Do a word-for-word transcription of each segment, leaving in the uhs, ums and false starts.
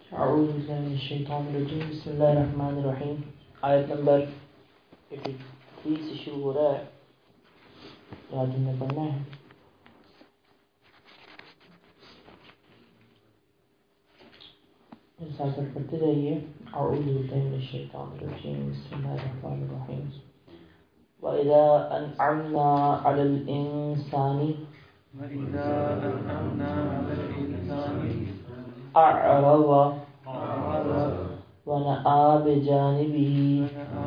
اعوذ باللہ من الشیطان الرجیم بسم اللہ الرحمن الرحیم. آیت نمبر تیس سے شروع ہو رہا ہے. آج ہمیں پڑھنا ہے. ساتھ ساتھ پڑھتے رہیے. اعوذ باللہ من الشیطان الرجیم بسم اللہ الرحمن الرحیم. وَإِذَا أَنْعَمْنَا عَلَى الْإِنسَانِ وَإِذَا أَنْعَمْنَا عَلَى الْإِنسَانِ أَعْرَضَ أَعْرَضَ وَنَأَىٰ بِجَانِبِهِ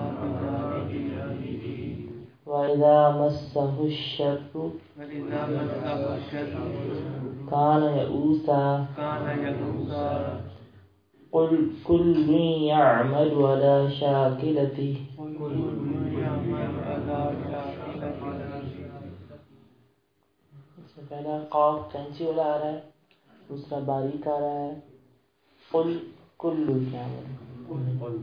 وَإِذَا مَسَّهُ الشَّرُّ وَإِذَا مَسَّهُ الشَّرُّ كَانَ يَئُوسًا كَانَ يَئُوسًا قُلْ كُلٌّ يَعْمَلُ عَلَى شَاكِلَتِهِ. وَكُلٌّ يَعْمَلُ عَلَى شَاكِلَتِهِ. اس میں پہلا قاف فینسی والا آ رہا ہے, دوسرا باریک آ رہا ہے. قل كل يعمل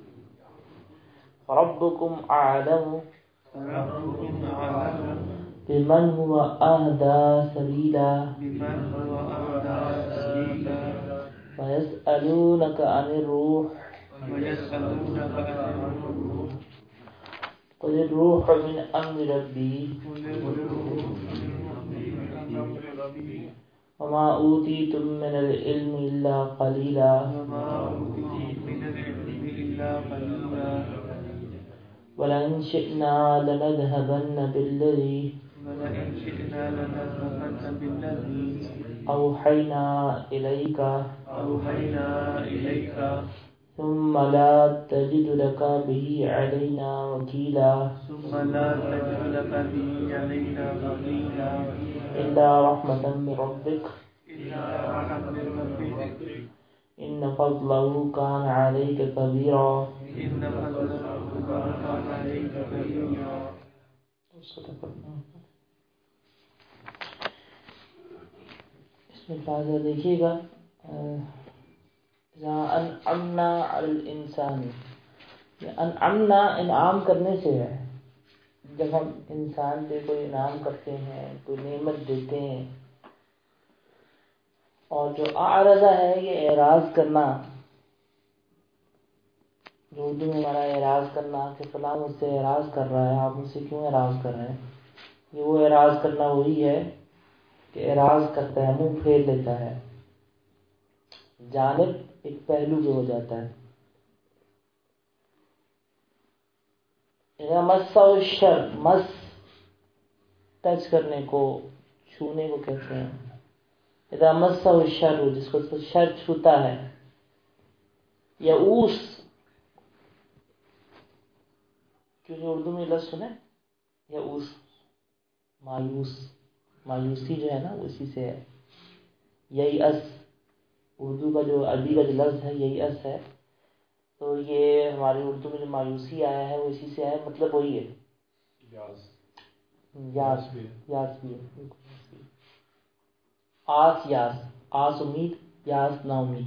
ربكم أعلم رَبُّكُمْ أَعْلَمُ بمن هو أهدى سبيلا بِمَنْ هُوَ أَهْدَىٰ سَبِيلًا ويسألونك عن الروح وَيَسْأَلُونَكَ عَنِ الرُّوحِ قل الروح من أمر ربي قُلِ الرُّوحُ مِنْ أَمْرِ رَبِّي وما أوتيتم من العلم إلا قليلا وَمَا أُوتِيتُم مِّنَ الْعِلْمِ إِلَّا قَلِيلًا ولئن شئنا لنذهبن بالذي وَلَئِنْ شِئْنَا لَنَذْهَبَنَّ بِالَّذِي أوحينا إليك أَوْحَيْنَا إِلَيْكَ ثم لا تجد لك به علينا وكيلا ثُمَّ لَا تَجِدُ لَكَ بِهِ عَلَيْنَا وَكِيلًا إلا رحمة من ربك إِلَّا رَحْمَةً مِّن رَّبِّكَ إن فضله كان عليك كبيرا. إِنَّ فَضْلَهُ كَانَ عَلَيْكَ كَبِيرًا. اس میں تازہ دیکھیے گا. انعمنا علی الانسان, انعمنا انعام کرنے سے ہے. جب ہم انسان پہ کوئی انعام کرتے ہیں, کوئی نعمت دیتے ہیں, اور جو اعرض ہے یہ اعراض کرنا, جو اردو میں ہمارا اعراض کرنا کہ فلاں مجھ سے اعراض کر رہا ہے, آپ مجھ سے کیوں اعراض کر رہے ہیں. یہ وہ اعراض کرنا وہی ہے کہ اعراض کرتا ہے, منہ پھیر لیتا ہے, جانب ایک پہلو پہ ہو جاتا ہے. مس الشر, مس ٹچ کرنے کو, چھونے کو کہتے ہیں. اذا مس الشر, جس کو شر چھوتا ہے. یئوس, کیونکہ اردو میں لفظ سنے یئوس, مایوس, مایوسی جو ہے نا اسی سے ہے. یئس اردو کا جو عربی کا جو لفظ ہے یئس ہے, تو یہ ہمارے اردو میں جو مایوسی آیا ہے وہ اسی سے ہے, مطلب وہی ہے. یاس, یاس بھی ہے. آس یاس, آس امید, یاس نا امید.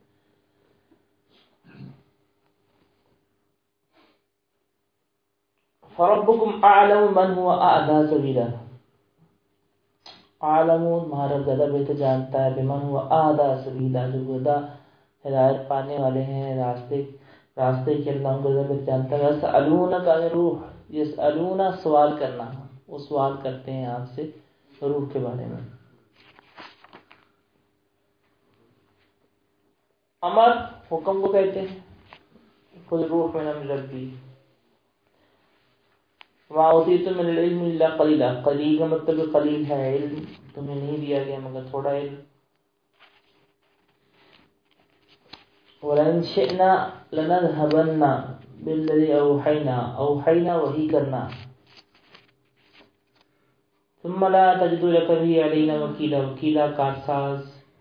فربکم اعلم من هو اهدی سبیلا. عالم تمہارا زیادہ بہتر جانتا ہے بمن هو اهدی سبیلا, جو ہدا ہدایت پانے والے ہیں, راستے راستے کے اللہ کو زیادہ بہتر جانتا ہے. یسألونک عن الروح, یسألون سوال کرنا, وہ سوال کرتے ہیں آپ سے روح کے بارے میں. امر حکم کو کہتے ہیں. قل روح من امر ربی وما اوتیتم من العلم الا قلیلا. قلیل کا مطلب قلیل ہے, علم تمہیں نہیں دیا گیا مگر تھوڑا علم. وَلَئِنْ شِئْنَا لَنَذْهَبَنَّ بِالَّذِي أَوْحَيْنَا, أوحینا وحی کرنا. ثُمَّ لَا تَجِدُ لَكَ بِهِ عَلَيْنَا وَكِيلًا, وکیلا کارساز.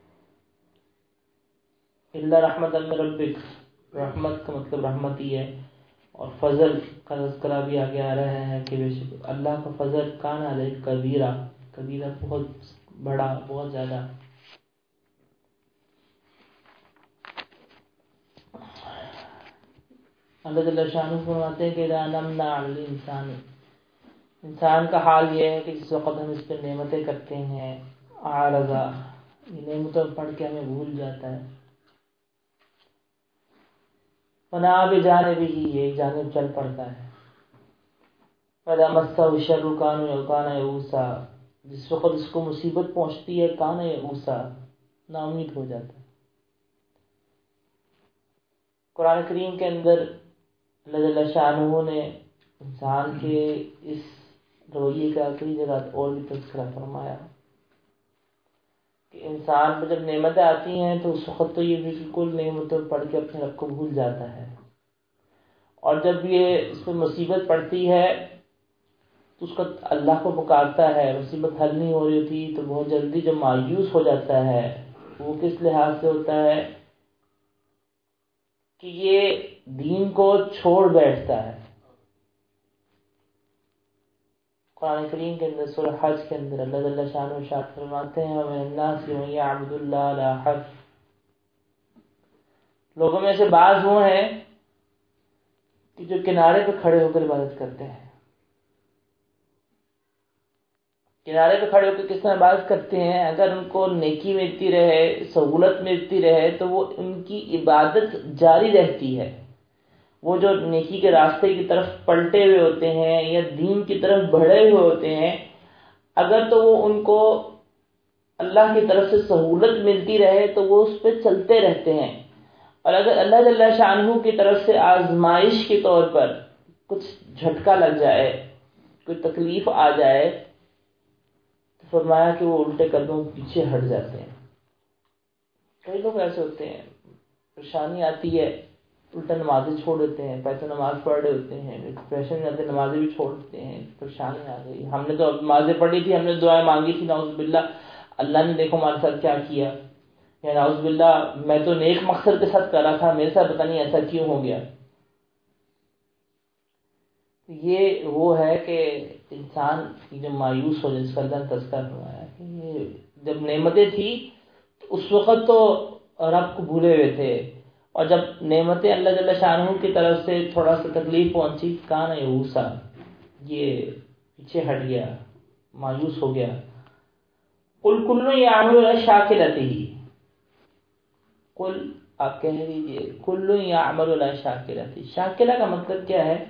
إِلَّا رَحْمَةً مِّن رَّبِّكَ, رحمت کا مطلب رحمت ہی ہے. اور فضل کا تذکرہ بھی آگے آ رہا ہے کہ بے شک اللہ کا فضل کان علیہ کبیرہ, کبیرہ بہت بڑا, بہت زیادہ. اللہ جل شانہ فرماتے ہیں کہ اذا انعمنا علی الانسان, انسان کا حال یہ ہے کہ جس وقت ہم اس پہ نعمتیں کرتے ہیں, اعرض, یہ نعمتوں پڑھ کے ہمیں بھول جاتا ہے. فنا بجانب ہی ایک جانب چل پڑتا ہے. فَإِذَا مَسَّهُ الشَّرُّ كَانَ يَئُوسًا جس وقت اس کو مصیبت پہنچتی ہے کان یئوسا نا امید ہو جاتا ہے. قرآن کریم کے اندر اللہ جل شانہ نے انسان کے اس رویے کا کئی جگہ اور بھی تذکرہ فرمایا کہ انسان پر جب نعمتیں آتی ہیں تو اس وقت تو یہ بالکل نعمتوں پڑھ کے اپنے رب کو بھول جاتا ہے، اور جب یہ اس پہ مصیبت پڑتی ہے تو اس کا اللہ کو پکارتا ہے، مصیبت حل نہیں ہو رہی ہوتی تو بہت جلدی جب مایوس ہو جاتا ہے وہ کس لحاظ سے ہوتا ہے کہ یہ دین کو چھوڑ بیٹھتا ہے. قرآن کریم کے اندر سورہ حج کے اندر اللہ جل شانہ ارشاد فرماتے ہیں وَمِنَ النَّاسِ مَن يَعْبُدُ اللَّهَ عَلَىٰ حَرْفٍ، لوگوں میں سے بعض وہ ہیں کہ جو کنارے پہ کھڑے ہو کر عبادت کرتے ہیں. کنارے پہ کھڑے ہو کے کس طرح عبادت کرتے ہیں؟ اگر ان کو نیکی ملتی رہے، سہولت ملتی رہے تو وہ ان کی عبادت جاری رہتی ہے. وہ جو نیکی کے راستے کی طرف پلٹے ہوئے ہوتے ہیں یا دین کی طرف بڑھے ہوئے ہوتے ہیں، اگر تو وہ ان کو اللہ کی طرف سے سہولت ملتی رہے تو وہ اس پہ چلتے رہتے ہیں، اور اگر اللہ جل شانہ کی طرف سے آزمائش کے طور پر کچھ جھٹکا لگ جائے، کوئی تکلیف آ جائے تو فرمایا کہ وہ الٹے قدموں پیچھے ہٹ جاتے ہیں. کئی لوگ ایسے ہوتے ہیں، پریشانی آتی ہے الٹا نمازیں چھوڑ دیتے ہیں، پیسے نماز پڑھ رہے ہوتے ہیں، ڈپریشن میں آتے نمازیں بھی چھوڑ دیتے ہیں، پریشانی آ گئی، ہم نے تو نمازیں پڑھی تھی، ہم نے دعائیں مانگی تھی، نعوذ باللہ اللہ نے دیکھو ہمارے ساتھ کیا کیا، یا نعوذ باللہ میں تو نیک مقصد کے ساتھ کرا تھا، میرے ساتھ پتہ نہیں ایسا کیوں ہو گیا. یہ وہ ہے کہ انسان جو مایوس ہو جائے، جس کا اللہ نے تذکرہ فرمایا کہ یہ جب نعمتیں تھی تو اس وقت تو رب کو بھولے ہوئے تھے، اور جب نعمتیں اللہ جل شانہ کی طرف سے تھوڑا سا تکلیف پہنچی کان یئوسا یہ پیچھے ہٹ گیا، مایوس ہو گیا. قل کل یعمل علی شاکلتہ، قل آپ کہہ دیجئے کل یعمل علی شاکلتہ. شاکلہ کا مطلب کیا ہے؟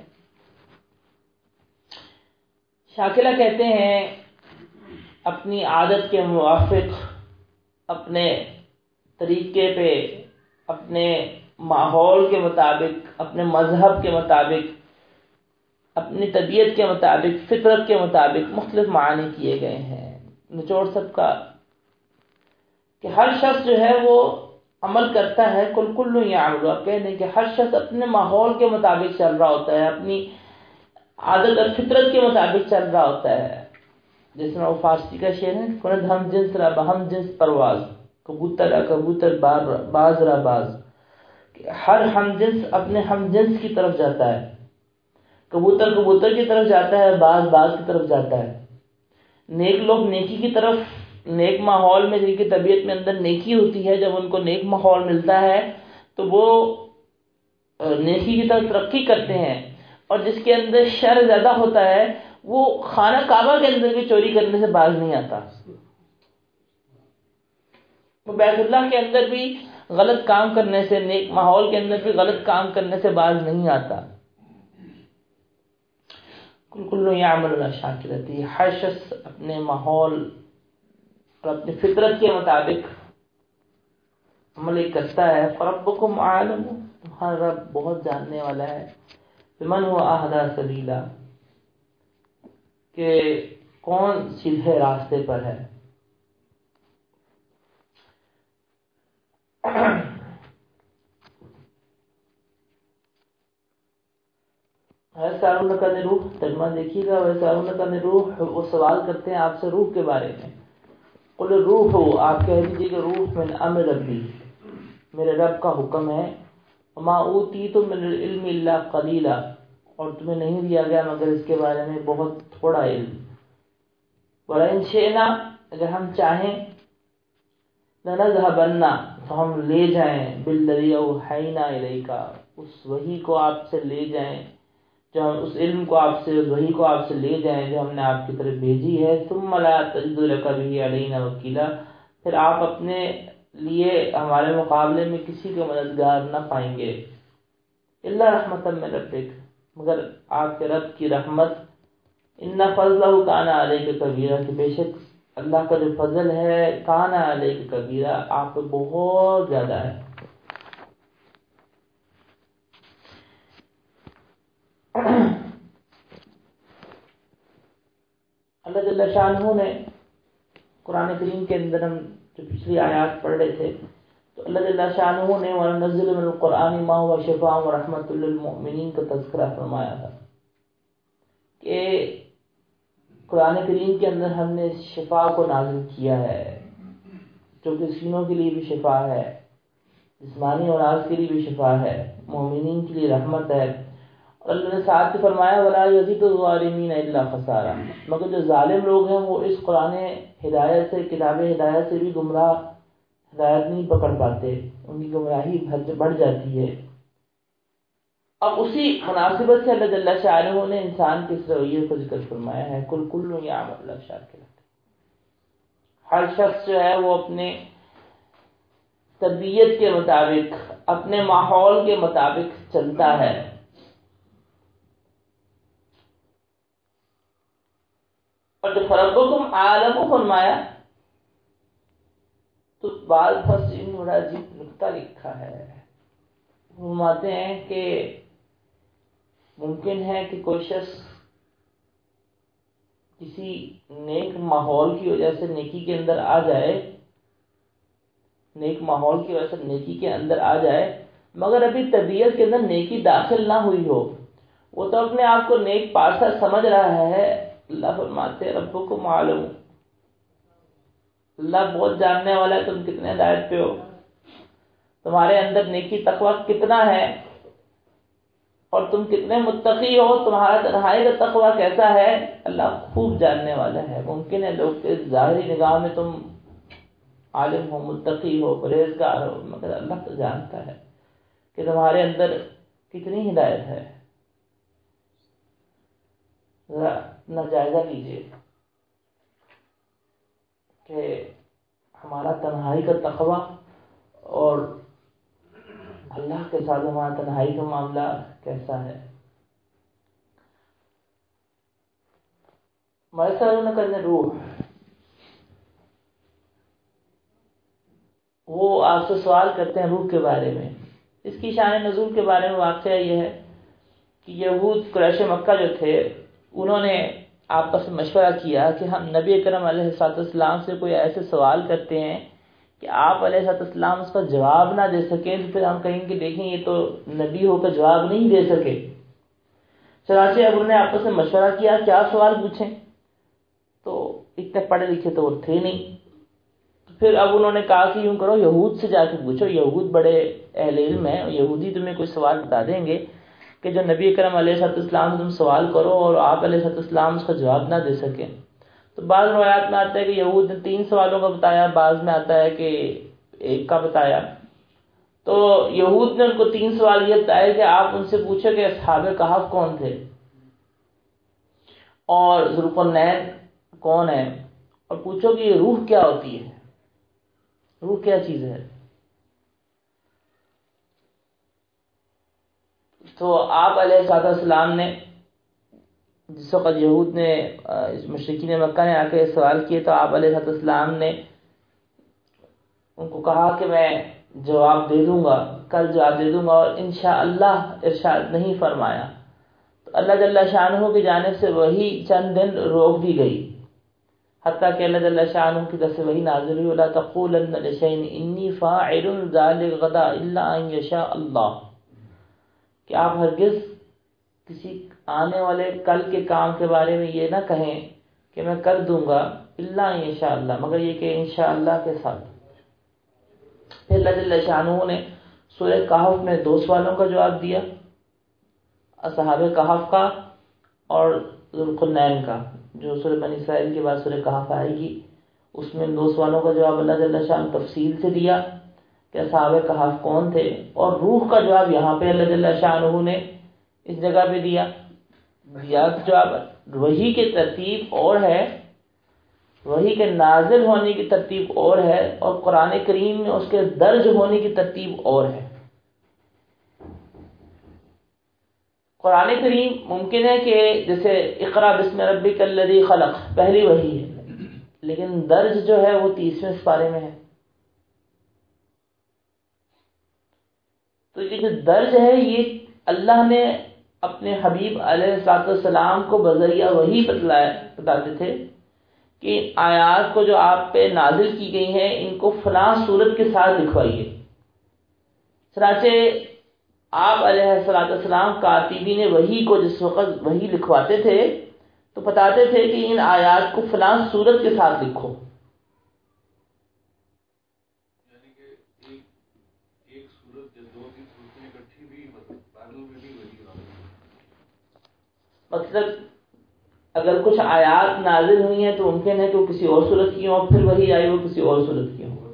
شاکلہ کہتے ہیں اپنی عادت کے موافق، اپنے طریقے پہ، اپنے ماحول کے مطابق، اپنے مذہب کے مطابق، اپنی طبیعت کے مطابق، فطرت کے مطابق مختلف معنی کیے گئے ہیں. نچوڑ سب کا کہ ہر شخص جو ہے وہ عمل کرتا ہے. کل کل یعمل، آپ کہہ دیں کہ ہر شخص اپنے ماحول کے مطابق چل رہا ہوتا ہے، اپنی عادت اور فطرت کے مطابق چل رہا ہوتا ہے. جس میں وہ فارسی کا شعر ہے کند ہم جنس را بہم جنس پرواز، کبوتر را کبوتر باز را باز، کہ ہر ہم جنس اپنے ہم جنس کی طرف جاتا ہے، کبوتر کبوتر کی طرف جاتا ہے، باز باز کی طرف جاتا ہے. نیک لوگ نیکی کی طرف، نیک ماحول میں جن کی طبیعت میں اندر نیکی ہوتی ہے، جب ان کو نیک ماحول ملتا ہے تو وہ نیکی کی طرف ترقی کرتے ہیں، اور جس کے اندر شر زیادہ ہوتا ہے وہ خانہ کعبہ کے اندر بھی چوری کرنے سے باز نہیں آتا، وہ بیت اللہ کے اندر بھی غلط کام کرنے سے، نیک ماحول کے اندر بھی غلط کام کرنے سے باز نہیں آتا. کل کل یعمل علی شاکلتہ، ہر شخص اپنے ماحول اور اپنی فطرت کے مطابق عمل کرتا ہے. فربکم اعلم، ہر رب بہت جاننے والا ہے، بمن هو اہدی سبیلا، کہ کون سیدھے راستے پر ہے. وَيَسْأَلُونَكَ عَنِ الرُّوحِ، ترجمہ دیکھیے گا. وَيَسْأَلُونَكَ عَنِ الرُّوحِ، وہ سوال کرتے ہیں آپ سے روح کے بارے میں. قُلِ الرُّوحُ، آپ کہہ دیجیے کہ روح من امر ربی، میرے رب کا حکم ہے. وَمَا أُوتِيتُم مِّنَ الْعِلْمِ إِلَّا قَلِيلًا، اور تمہیں نہیں دیا گیا مگر اس کے بارے میں بہت تھوڑا علم. وَلَئِن شِئْنَا، اگر ہم چاہیں، لَنَذْهَبَنَّ، تو ہم لے جائیں، بِالَّذِي أَوْحَيْنَا إِلَيْكَ، اس وحی کو آپ سے لے جائیں، جو ہم اس علم کو آپ سے، اس وحی کو آپ سے لے جائیں جو ہم نے آپ کی طرف بھیجی ہے. ثُمَّ لَا تَجِدُ لَكَ بِهِ عَلَيْنَا وَكِيلًا، پھر آپ اپنے لیے ہمارے مقابلے میں کسی کو مددگار نہ پائیں گے. الا رحمۃ من ربک، مگر آپ کے رب کی رحمت، ان فضلہ کان علیک کبیرہ، کہ بے شک اللہ کا جو فضل ہے کان علیک کبیرہ، آپ پہ بہت زیادہ ہے۔ اللہ جل شانہ نے قرآن کریم کے اندر، ہم جو پچھلی آیات پڑھ رہے تھے، تو اللہ جل شانہ نے وَنُنَزِّلُ مِنَ الْقُرْآنِ مَا هُوَ شِفَاءٌ وَرَحْمَةٌ لِّلْمُؤْمِنِينَ کا تذکرہ فرمایا تھا کہ قرآن کریم کے اندر ہم نے شفا کو نازل کیا ہے، جو کہ سینوں کے لیے بھی شفا ہے، جسمانی امراض کے لیے بھی شفا ہے، مومنین کے لیے رحمت ہے۔ اور اللہ نے ساتھ فرمایا وَلَا يَزِيدُ الظَّالِمِينَ إِلَّا خَسَارًا، مگر جو ظالم لوگ ہیں وہ اس قرآن ہدایت سے، کتاب ہدایت سے بھی گمراہ، ہدایت نہیں پکڑ پاتے، ان کی گمراہی بڑھ جاتی ہے۔ اب اسی مناسبت سے اللہ جل شانہ نے انسان کے اس رویے کو ذکر فرمایا ہے، کل کل یعمل علی شاکرۃ، ہر شخص جو ہے وہ اپنے طبیعت کے مطابق، اپنے ماحول کے مطابق چلتا ہے۔ اور جب ربکم عالم فرمایا تو بعض مفسرین نے بڑا عجیب نکتہ لکھا ہے، فرماتے ہیں کہ ممکن ہے کہ کوئی شخص کسی نیک ماحول کی وجہ سے نیکی کے اندر آ جائے، نیک ماحول کی وجہ سے نیکی کے اندر آ جائے، مگر ابھی طبیعت کے اندر نیکی داخل نہ ہوئی ہو، وہ تو اپنے آپ کو نیک پارسا سمجھ رہا ہے۔ اللہ فرماتے ہیں ربکم عالم، اللہ بہت جاننے والا ہے تم کتنے ہدایت پہ ہو، تمہارے اندر نیکی تقویٰ کتنا ہے، اور تم کتنے متقی ہو، تمہارا تنہائی کا تقویٰ کیسا ہے، اللہ خوب جاننے والا ہے۔ ممکن ہے لوگ کے ظاہری نگاہ میں تم عالم ہو، متقی ہو، پرہیزگار ہو، مگر اللہ تو جانتا ہے کہ تمہارے اندر کتنی ہدایت ہے۔ ذرا اپنا جائزہ لیجیے کہ ہمارا تنہائی کا تقویٰ اور اللہ کے ساتھ ہمارا تنہائی کا معاملہ کیسا ہے۔ میسر کرنے روح، وہ آپ سے سوال کرتے ہیں روح کے بارے میں۔ اس کی شان نزول کے بارے میں واقعہ یہ ہے کہ یہود قریش مکہ جو تھے، انہوں نے آپس میں مشورہ کیا کہ ہم نبی اکرم علیہ الصلوۃ والسلام سے کوئی ایسے سوال کرتے ہیں کہ آپ علیہ الصلوۃ والسلام اس کا جواب نہ دے سکیں، تو پھر ہم کہیں کہ دیکھیں یہ تو نبی ہو کر جواب نہیں دے سکے۔ چنانچہ اب انہوں نے آپس میں مشورہ کیا کیا سوال پوچھیں، تو اتنے پڑھے لکھے تو وہ تھے نہیں، تو پھر اب انہوں نے کہا کہ یوں کرو یہود سے جا کے پوچھو، یہود بڑے اہل علم ہیں، یہودی تمہیں کوئی سوال بتا دیں گے کہ جو نبی اکرم علیہ الصلوۃ والسلام سے تم سوال کرو اور آپ علیہ الصلوۃ والسلام اس کا جواب نہ دے سکیں۔ تو بعض روایات میں آتا ہے کہ یہود نے تین سوالوں کا بتایا، بعض میں آتا ہے کہ ایک کا بتایا۔ تو یہود نے ان کو تین سوال یہ بتایا کہ آپ ان سے پوچھو کہ اصحاب کہف کون تھے، اور ذوالقرنین کون ہے، اور پوچھو کہ یہ روح کیا ہوتی ہے، روح کیا چیز ہے۔ تو آپ علیہ السلام نے جس وقت یہود نے مشرکین مکہ نے آ کے سوال کیے، تو آپ علیہ السلام نے ان کو کہا کہ میں جواب دے دوں گا، کل جواب دے دوں گا، اور انشاءاللہ ارشاد نہیں فرمایا۔ تو اللہ جل شانہ کی جانب سے وہی چند دن روک دی گئی، حتیٰ کہ اللہ جل شانہ کی طرف سے وہی نازل ہوئی وَلَا تَقُولَنَّ لِشَيْءٍ إِنِّي فَاعِلٌ ذَلِكَ غَدًا إِلَّا أَن يَشَاءَ اللَّهُ، کہ آپ ہرگز کسی آنے والے کل کے کام کے بارے میں یہ نہ کہیں کہ میں کر دوں گا، الا انشاءاللہ، مگر یہ کہ انشاءاللہ کے ساتھ۔ پھر اللہ جل شانہ نے سورہ کہف میں دو سوالوں کا جواب دیا، اصحاب کہف کا اور ذوالقرنین کا، جو سورہ بنی اسرائیل کے بعد سورہ کہف آئے گی، اس میں دو سوالوں کا جواب اللہ جل شانہ تفصیل سے دیا کہ اصحاب کہف کون تھے، اور روح کا جواب یہاں پہ اللہ جل شانہ نے اس جگہ پہ دیا۔ دیا جواب وحی کی ترتیب اور ہے، وحی کے نازل ہونے کی ترتیب اور ہے، اور قرآن کریم میں اس کے درج ہونے کی ترتیب اور ہے۔ قرآن کریم ممکن ہے کہ جیسے اقرا بسم ربک الذی خلق پہلی وحی ہے، لیکن درج جو ہے وہ تیسویں سپارے میں ہے. تو یہ جو درج ہے یہ اللہ نے اپنے حبیب علیہ الصلوۃ والسلام کو بذریعہ وحی بتلایا بتاتے تھے کہ آیات کو جو آپ پہ نازل کی گئی ہیں ان کو فلاں صورت کے ساتھ لکھوائیے. چنانچہ آپ علیہ الصلوۃ والسلام کاتبین وحی کو جس وقت وحی لکھواتے تھے تو بتاتے تھے کہ ان آیات کو فلاں صورت کے ساتھ لکھو. مطلب اگر کچھ آیات نازل ہوئی ہیں تو ممکن ہے کہ وہ کسی اور صورت کی ہوں، پھر وہی آئی وہ کسی اور صورت کی ہوں.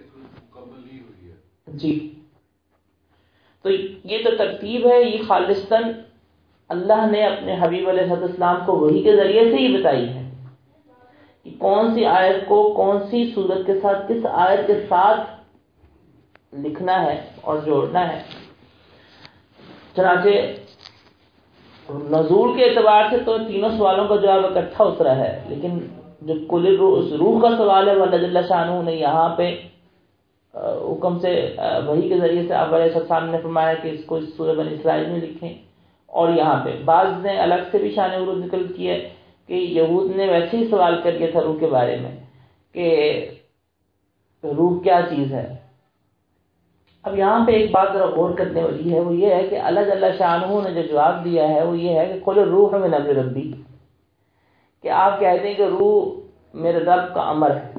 جی تو یہ تو ترتیب ہے، یہ خالصتاً اللہ نے اپنے حبیب علیہ السلام کو وحی کے ذریعے سے ہی بتائی ہے کہ کون سی آیت کو کون سی صورت کے ساتھ کس آیت کے ساتھ لکھنا ہے اور جوڑنا ہے. چنانچہ نزول کے اعتبار سے تو تینوں سوالوں کا جواب اکٹھا اترا ہے، لیکن جو کل روح کا سوال ہے وہ اللہ جل شانہ نے یہاں پہ حکم سے وحی کے ذریعے سے آپ علیہ السلام نے فرمایا کہ اس کو اس سورہ بنی اسرائیل میں لکھیں. اور یہاں پہ بعض نے الگ سے بھی شان ورود ذکر کیا ہے کہ یہود نے ویسے ہی سوال کر دیا تھا روح کے بارے میں کہ روح کیا چیز ہے. اب یہاں پہ ایک بات ذرا غور کرنے والی ہے، وہ یہ ہے کہ اللہ جل شانہ نے جو جواب دیا ہے وہ یہ ہے کہ قل الروح من امر ربی، کہ آپ کہتے ہیں کہ روح میرے رب کا امر ہے.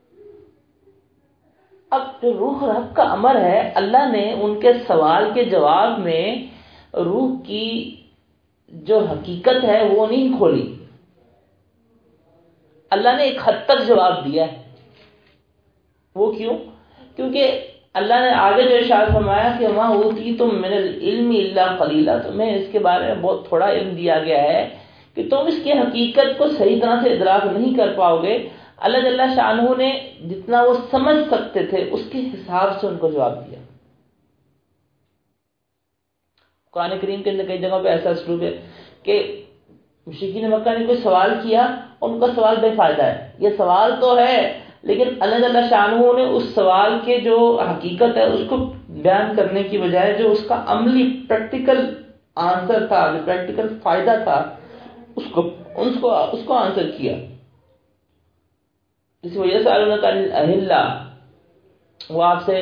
اب جو روح رب کا امر ہے، اللہ نے ان کے سوال کے جواب میں روح کی جو حقیقت ہے وہ نہیں کھولی، اللہ نے ایک حد تک جواب دیا ہے. وہ کیوں؟ کیونکہ اللہ نے آگے جو ارشاد فرمایا کہ وَمَا أُوتِيتُم مِّنَ الْعِلْمِ إِلَّا قَلِيلًا، تمہیں اس کے بارے میں بہت تھوڑا علم دیا گیا ہے کہ تم اس کی حقیقت کو صحیح طرح سے ادراک نہیں کر پاؤ گے. اللہ جل شانہ نے جتنا وہ سمجھ سکتے تھے اس کے حساب سے ان کو جواب دیا. قرآن کریم کے اندر کئی جگہوں پہ ایسا اسلوب ہے کہ مشرکین مکہ نے کوئی سوال کیا اور ان کا سوال بے فائدہ ہے. یہ سوال تو ہے لیکن اللہ جل شانہ نے اس سوال کے جو حقیقت ہے اس کو بیان کرنے کی بجائے جو اس کا عملی پریکٹیکل آنسر تھا، جو پریکٹیکل فائدہ تھا اس کو اس کو اس کو آنسر کیا. اس وجہ سے اللہ تعالیٰ وہ آپ سے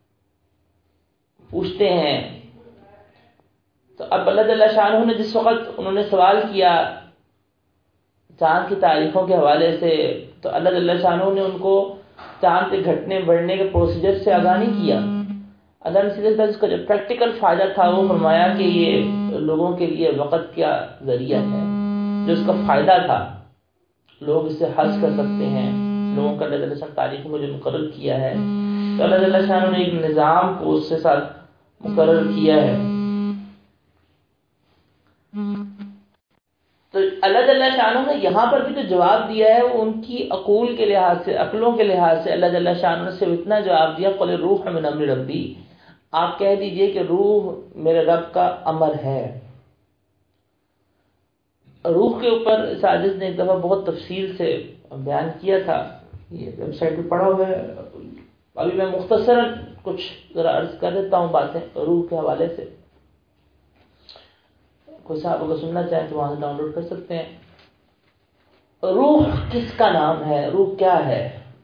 پوچھتے ہیں. تو اب اللہ جل شانہ نے جس وقت انہوں نے سوال کیا چاند کی تاریخوں کے حوالے سے تو اللہ جل شانہ نے ان کو چاند کے گھٹنے بڑھنے کے پروسیجر سے آگاہ نہیں کیا. اللہ نے سیدھے اس کا جو پریکٹیکل فائدہ تھا وہ فرمایا کہ یہ لوگوں کے لیے وقت کا ذریعہ ہے، جو اس کا فائدہ تھا لوگ اس سے حج کر سکتے ہیں. لوگوں کا اللہ جل شانہ تاریخ میں جو مقرر کیا ہے تو اللہ جل شانہ نے ایک نظام کو اس کے ساتھ مقرر کیا ہے. تو اللہ جل شانہ نے یہاں پر بھی جو جواب دیا ہے وہ ان کی عقول کے لحاظ سے، عقلوں کے لحاظ سے اللہ جل شانہ نے صرف اتنا جواب دیا قل الروح من امر ربی، آپ کہہ دیجئے کہ روح میرے رب کا امر ہے. روح کے اوپر ساجد نے ایک دفعہ بہت تفصیل سے بیان کیا تھا، یہ ویب سائٹ پہ پڑھا ہوا ہے. ابھی میں مختصراً کچھ ذرا عرض کر دیتا ہوں باتیں روح کے حوالے سے. کوئی صاحب اگر سننا چاہیں تو وہاں سے ڈاؤن لوڈ کر سکتے ہیں. روح کس کا نام ہے؟ روح کیا ہے؟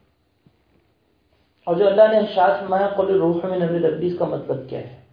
اور جو اللہ نے ارشاد فرمایا قل الروح من امر ربی، اس کا مطلب کیا ہے؟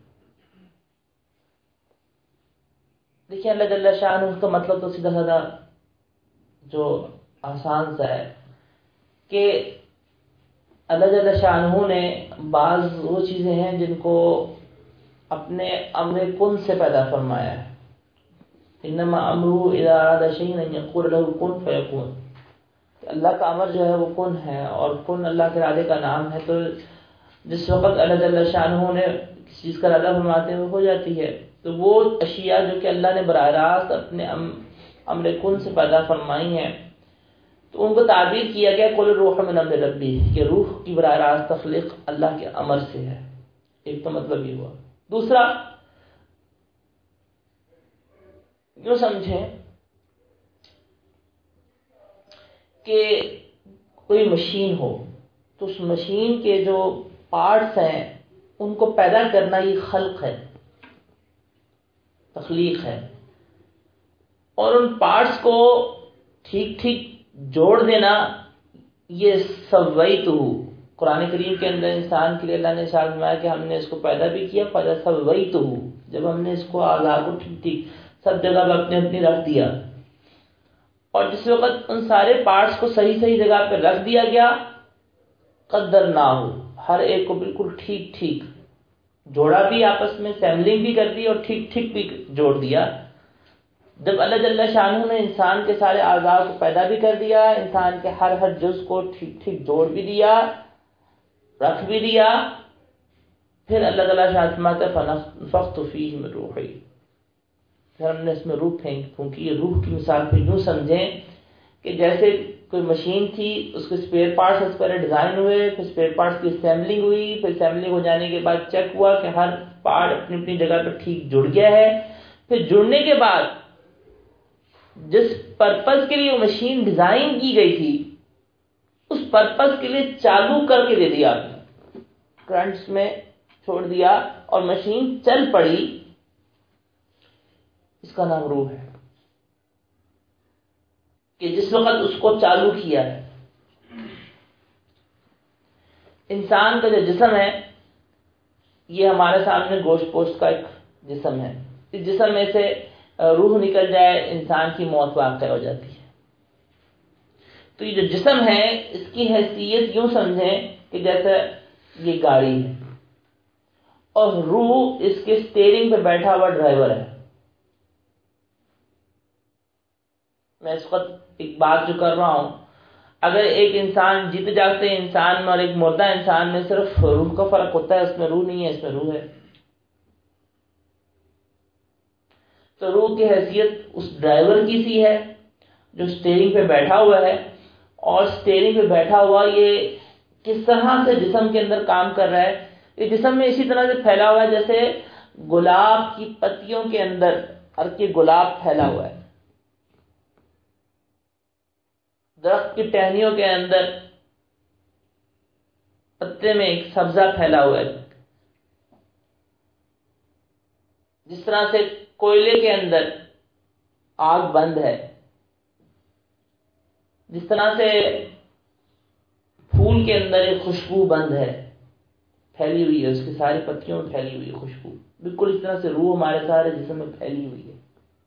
دیکھیں اللہ جل شانہ اس کا مطلب تو سیدھا سادہ جو آسان سا ہے کہ اللہ جل شانہ نے بعض وہ چیزیں ہیں جن کو اپنے امر کن سے پیدا فرمایا ہے. انما امرہ اذا اراد شیئا ان یقول له کن فیکون. اللہ کا امر جو ہے وہ کن ہے اور کن اللہ کے ارادے کا نام ہے. تو جس وقت اللہ جل شانہ نے کسی چیز کا ارادہ فرماتے ہیں وہ ہو جاتی ہے. تو وہ اشیاء جو کہ اللہ نے براہ راست اپنے امر کن سے پیدا فرمائی ہیں تو ان کو تعبیر کیا گیا قل الروح من امر ربی، کہ روح کی براہ راست تخلیق اللہ کے امر سے ہے. ایک تو مطلب یہ ہوا. دوسرا یوں سمجھیں کہ کوئی مشین ہو تو اس مشین کے جو پارٹس ہیں ان کو پیدا کرنا یہ خلق ہے، تخلیق ہے، اور ان پارٹس کو ٹھیک ٹھیک جوڑ دینا یہ سویتہ۔ قرآن کریم کے اندر انسان کے لیے اللہ نے ارشاد فرمایا کہ ہم نے اس کو پیدا بھی کیا، پیدا سویتہ، جب ہم نے اس کو اعضاء کو ٹھیک ٹھیک سب جگہ پہ اپنے اپنی رکھ دیا، اور جس وقت ان سارے پارٹس کو صحیح صحیح جگہ پہ رکھ دیا گیا، قدر نہ ہو، ہر ایک کو بالکل ٹھیک ٹھیک جوڑا بھی، آپس میں سیملنگ بھی کر دی اور ٹھیک ٹھیک بھی جوڑ دیا۔ جب اللہ جل شانہ نے انسان کے سارے اعضاء کو پیدا بھی کر دیا، انسان کے ہر ہر جز کو ٹھیک ٹھیک جوڑ بھی دیا، رکھ بھی دیا، پھر اللہ تعالیٰ شاہ فرماتا ہے فَنَفَخْتُ فِيهِ مِن رُوحِي، پھر ہم نے اس میں روح پھینک پھونکی۔ یہ روح کی مثال پھر یوں سمجھیں کہ جیسے کوئی مشین تھی، اس کے اسپیئر پارٹس اس پر ڈیزائن ہوئے، پھر اسپیئر پارٹس کی اسمبلنگ ہوئی، پھر اسمبلنگ ہو جانے کے بعد چیک ہوا کہ ہر پارٹ اپنی اپنی جگہ پر ٹھیک جڑ گیا ہے، پھر جڑنے کے بعد جس پرپز کے لیے وہ مشین ڈیزائن کی گئی تھی اس پرپز کے لیے چالو کر کے دے دیا، آپ نے کرنٹس میں چھوڑ دیا اور مشین چل پڑی، اس کا نام روح ہے۔ کہ جس وقت اس کو چالو کیا ہے، انسان کا جو جسم ہے یہ ہمارے سامنے گوشت پوشت کا ایک جسم ہے، اس جسم میں سے روح نکل جائے انسان کی موت واقع ہو جاتی ہے۔ تو یہ جو جسم ہے اس کی حیثیت یوں سمجھیں کہ جیسے یہ گاڑی ہے اور روح اس کے اسٹیئرنگ پہ بیٹھا ہوا ڈرائیور ہے۔ میں اس وقت ایک بات جو کر رہا ہوں، اگر ایک انسان جیتے جاگتے انسان میں اور ایک مردہ انسان میں صرف روح کا فرق ہوتا ہے، اس میں روح نہیں ہے، اس میں روح ہے۔ تو روح کی حیثیت اس ڈرائیور کی سی ہے جو اسٹیئرنگ پہ بیٹھا ہوا ہے، اور اسٹیئرنگ پہ بیٹھا ہوا یہ کس طرح سے جسم کے اندر کام کر رہا ہے، یہ جسم میں اسی طرح سے پھیلا ہوا ہے جیسے گلاب کی پتیوں کے اندر ہر کے گلاب پھیلا ہوا ہے، درخت کی ٹہنیوں کے اندر پتے میں ایک سبزہ پھیلا ہوا ہے، جس طرح سے کوئلے کے اندر آگ بند ہے، جس طرح سے پھول کے اندر ایک خوشبو بند ہے، پھیلی ہوئی ہے، اس کی ساری پتیوں میں پھیلی ہوئی ہے خوشبو، بالکل اس طرح سے روح ہمارے سارے جسم میں پھیلی ہوئی ہے۔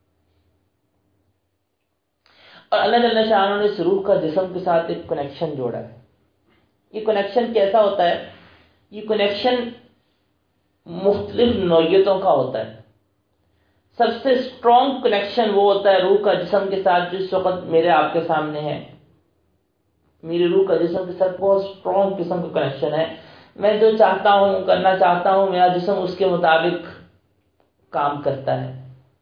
اور اللہ جل شانہ نے اس روح کا جسم کے ساتھ ایک کنیکشن جوڑا ہے۔ یہ کنیکشن کیسا ہوتا ہے؟ یہ کنیکشن مختلف نوعیتوں کا ہوتا ہے۔ سب سے اسٹرانگ کنیکشن وہ ہوتا ہے روح کا جسم کے ساتھ جو اس وقت میرے آپ کے سامنے ہے۔ میری روح کا جسم کے ساتھ بہت اسٹرانگ قسم کا کنیکشن ہے، میں جو چاہتا ہوں کرنا چاہتا ہوں میرا جسم اس کے مطابق کام کرتا ہے۔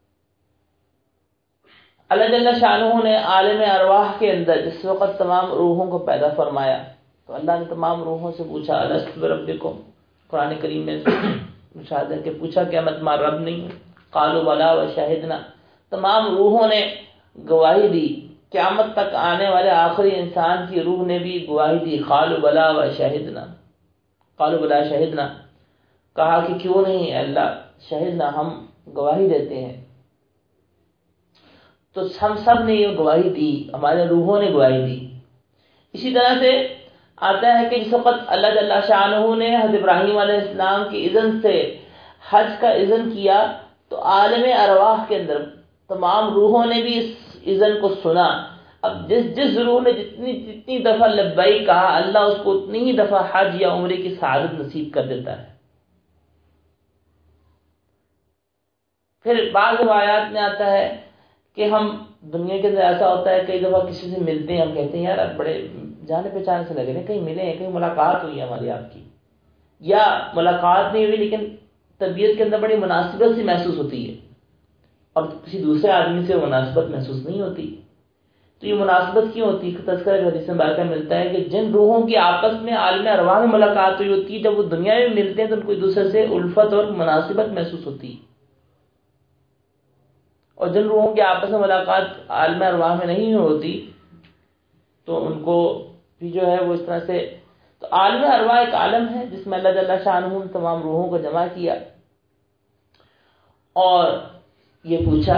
اللہ جل شانہ نے عالم ارواح کے اندر جس وقت تمام روحوں کو پیدا فرمایا تو اللہ نے تمام روحوں سے پوچھا الست بربکم، قرآن کریم میں مشاہدہ کہ پوچھا کیا میں تمہارا رب نہیں ہوں؟ قالوا بلا وشہدنا، تمام روحوں نے گواہی دی، قیامت تک آنے والے آخری انسان کی روح نے بھی گواہی دی، قالوا بلا وشہدنا، قالوا بلا شہدنا، کہا کہ کیوں نہیں اللہ، شہدنا ہم گواہی دیتے ہیں۔ تو ہم سب نے یہ گواہی دی، ہمارے روحوں نے گواہی دی۔ اسی طرح سے آتا ہے کہ جس وقت اللہ جل شانہ نے حضرت ابراہیم علیہ السلام کی اذن سے حج کا اذن کیا تو عالم ارواح کے اندر تمام روحوں نے بھی اس اذن کو سنا۔ اب جس جس روح نے جتنی جتنی دفعہ لبیک کہا اللہ اس کو اتنی ہی دفعہ حج یا عمرے کی سعادت نصیب کر دیتا ہے۔ پھر بعض روایات میں آتا ہے کہ ہم دنیا کے اندر ایسا ہوتا ہے کئی دفعہ کسی سے ملتے ہیں، ہم کہتے ہیں یار اب بڑے جانے پہچانے سے لگے ہیں، کہیں ملے ہیں، کہیں ملاقات ہوئی ہے ہماری آپ کی، یا ملاقات نہیں ہوئی لیکن طبیعت کے اندر بڑی مناسبت سی محسوس ہوتی ہے اور کسی دوسرے آدمی سے مناسبت محسوس نہیں ہوتی۔ تو یہ مناسبت کیوں ہوتی ہے؟ تذکرہ حدیث مبارکہ ملتا ہے کہ جن روحوں کی آپس میں عالم ارواح میں ملاقات ہوئی ہوتی ہے جب وہ دنیا میں ملتے ہیں تو ان کو ایک دوسرے سے الفت اور مناسبت محسوس ہوتی ہے، اور جن روحوں کی آپس میں ملاقات عالم ارواح میں نہیں ہوتی تو ان کو بھی جو ہے وہ اس طرح سے، تو عالم ارواح ایک عالم ہے جس میں اللہ جل شانہ نے تمام روحوں کو جمع کیا اور یہ پوچھا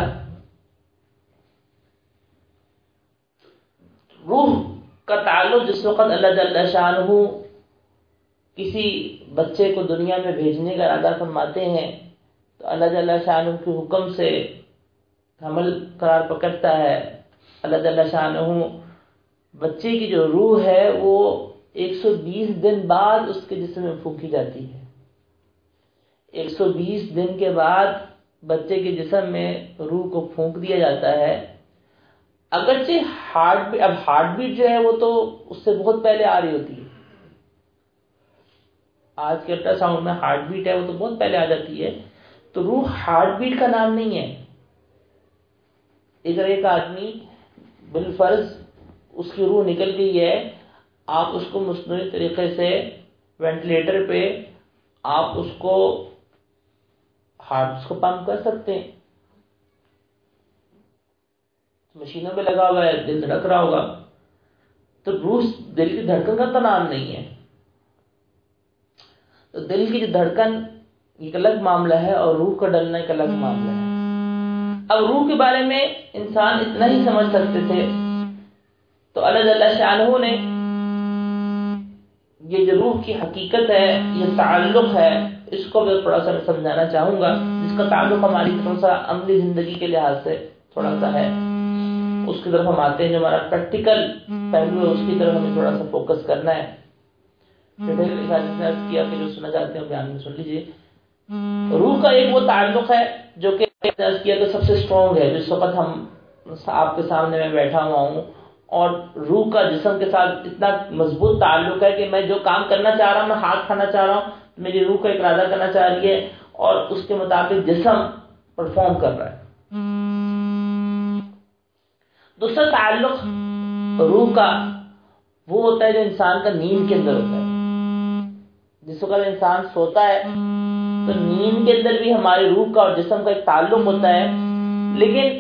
روح کا تعلق جس وقت اللہ جل شانہ کسی بچے کو دنیا میں بھیجنے کا ارادہ فرماتے ہیں تو اللہ جل شانہ کے حکم سے حمل قرار پکڑتا ہے. اللہ جل شانہ بچے کی جو روح ہے وہ ایک سو بیس دن بعد اس کے جسم میں پھونکی جاتی ہے. ایک سو بیس دن کے بعد بچے کے جسم میں روح کو پھونک دیا جاتا ہے. اگرچہ ہارٹ بیٹ، اب ہارٹ بیٹ جو ہے وہ تو اس سے بہت پہلے آ رہی ہوتی ہے. آج کے الٹرا ساؤنڈ میں ہارٹ بیٹ ہے وہ تو بہت پہلے آ جاتی ہے. تو روح ہارٹ بیٹ کا نام نہیں ہے. اگر ایک آدمی بالفرض اس کی روح نکل گئی ہے، آپ اس کو مصنوعی طریقے سے وینٹیلیٹر پہ آپ اس کو ہارٹ کو پمپ کر سکتے ہیں. مشینوں پہ لگا ہوا ہے، دل دھڑک رہا ہوگا. تو روح دل کی دھڑکن کا تو نام نہیں ہے. تو دل کی جو دھڑکن ایک الگ معاملہ ہے اور روح کا ڈلنا ایک الگ معاملہ ہے. اب روح کے بارے میں انسان اتنا ہی سمجھ سکتے تھے تو اللہ جل شانہ نے یہ جو روح کی حقیقت ہے، یہ تعلق ہے، اس کو میں تھوڑا سا سمجھانا چاہوں گا، جس کا تعلق ہماری تھوڑا سا عملی زندگی کے لحاظ سے تھوڑا سا ہے. اس کی طرف ہم آتے ہیں، جو ہمارا پریکٹیکل پہلو ہے اس کی طرف ہمیں تھوڑا سا فوکس کرنا ہے. کیا کہ جو سنا چاہتے ہیں بیان میں سن لیجیے. روح کا ایک وہ تعلق ہے جو کہ کیا کہ سب سے اسٹرانگ ہے. جس وقت ہم آپ کے سامنے میں بیٹھا ہوا ہوں اور روح کا جسم کے ساتھ اتنا مضبوط تعلق ہے کہ میں جو کام کرنا چاہ رہا ہوں، میں ہاتھ کھانا چاہ رہا ہوں، میری روح کا ارادہ کرنا چاہ رہی ہے اور اس کے مطابق جسم پرفارم کر رہا ہے. دوسرا تعلق روح کا وہ ہوتا ہے جو انسان کا نیند کے اندر ہوتا ہے. جس وقت انسان سوتا ہے تو نیند کے اندر بھی ہماری روح کا اور جسم کا ایک تعلق ہوتا ہے، لیکن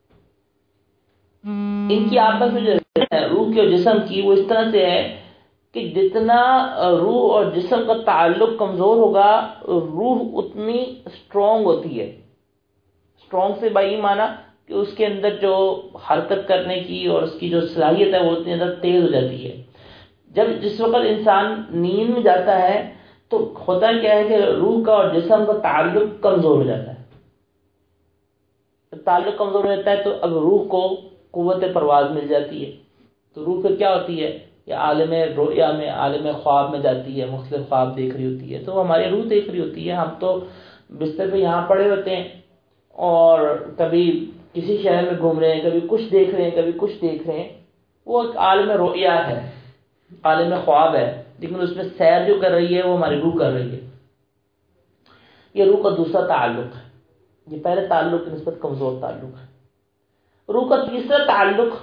ان کی آپس میں جو روح کی اور جسم کی وہ اس طرح سے ہے کہ جتنا روح اور جسم کا تعلق کمزور ہوگا روح اتنی اسٹرانگ ہوتی ہے. اسٹرانگ سے بھائی مانا کہ اس کے اندر جو حرکت کرنے کی اور اس کی جو صلاحیت ہے وہ اتنی زیادہ تیز ہو جاتی ہے. جب جس وقت انسان نیند میں جاتا ہے تو ہوتا کیا ہے کہ روح کا اور جسم کا تعلق کمزور ہو جاتا ہے. جب تعلق کمزور ہو جاتا ہے تو اب روح کو قوت پرواز مل جاتی ہے. تو روح پھر کیا ہوتی ہے، یا عالم رؤیا میں، عالم خواب میں جاتی ہے، مختلف خواب دیکھ رہی ہوتی ہے. تو ہماری روح دیکھ رہی ہوتی ہے. ہم تو بستر پہ یہاں پڑے ہوتے ہیں اور کبھی کسی شہر میں گھوم رہے ہیں، کبھی کچھ دیکھ رہے ہیں، کبھی کچھ دیکھ رہے ہیں. وہ ایک عالم رؤیا ہے، عالم خواب ہے، لیکن اس میں سیر جو کر رہی ہے وہ ہماری روح کر رہی ہے. یہ روح کا دوسرا تعلق ہے. یہ پہلے تعلق کی نسبت کمزور تعلق ہے. روح کا تیسرا تعلق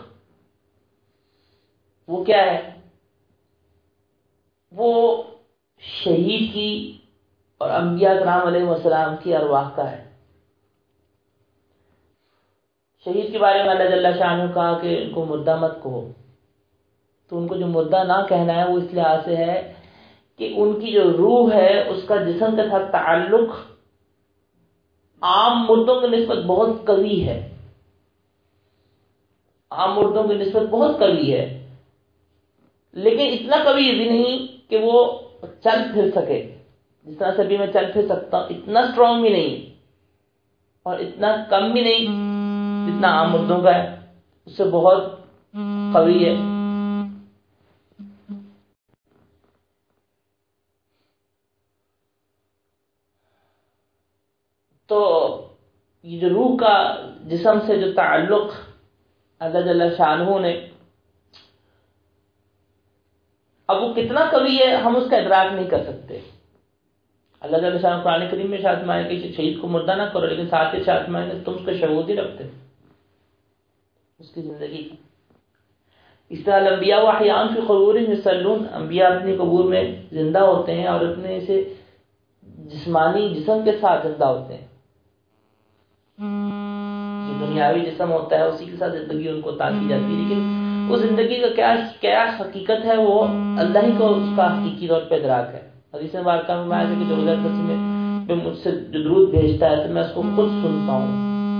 وہ کیا ہے، وہ شہید کی اور انبیاء کرام علیہ السلام کی ارواح کا ہے. شہید کے بارے میں اللہ جل شانہ نے کہا کہ ان کو مردہ مت کہو. تو ان کو جو مردہ نہ کہنا ہے وہ اس لحاظ سے ہے کہ ان کی جو روح ہے اس کا جسم کے ساتھ تعلق عام مردوں کی نسبت بہت قوی ہے. عام مردوں کی نسبت بہت قوی ہے، لیکن اتنا قوی بھی نہیں کہ وہ چل پھر سکے. جس طرح سے بھی میں چل پھر سکتا ہوں اتنا اسٹرانگ بھی نہیں اور اتنا کم بھی نہیں جتنا عام مردوں کا ہے. اس سے بہت قوی ہے. تو یہ جو روح کا جسم سے جو تعلق اللہ جل شانہ نے، اب وہ کتنا قوی ہے ہم اس کا ادراک نہیں کر سکتے. اللہ جل شانہ قرآن کریم میں ارشاد فرمایا کہ شہید کو مردہ نہ کرو، لیکن ساتھ ہی ارشاد فرمایا کہ تم اس کا شہود ہی رکھتے اس کی زندگی کا. اس طرح الانبیاء واحیاء فی قبورہم یصلون، انبیاء اپنی قبور میں زندہ ہوتے ہیں اور اپنے سے جسمانی جسم کے ساتھ زندہ ہوتے ہیں. یہ دنیا دنیاوی جسم ہوتا ہے اسی کے ساتھ زندگی ان کو عطا کی جاتی ہے، لیکن اس زندگی کا کیا کیا حقیقت ہے وہ اللہ ہی کو اس کا حقیقی طور پہ ادراک ہے۔ حدیث مبارکہ میں آیا ہے کہ جو روزہ کسی میں پہ مجھ سے جو درود بھیجتا ہے تو میں اس کو خود سنتا ہوں۔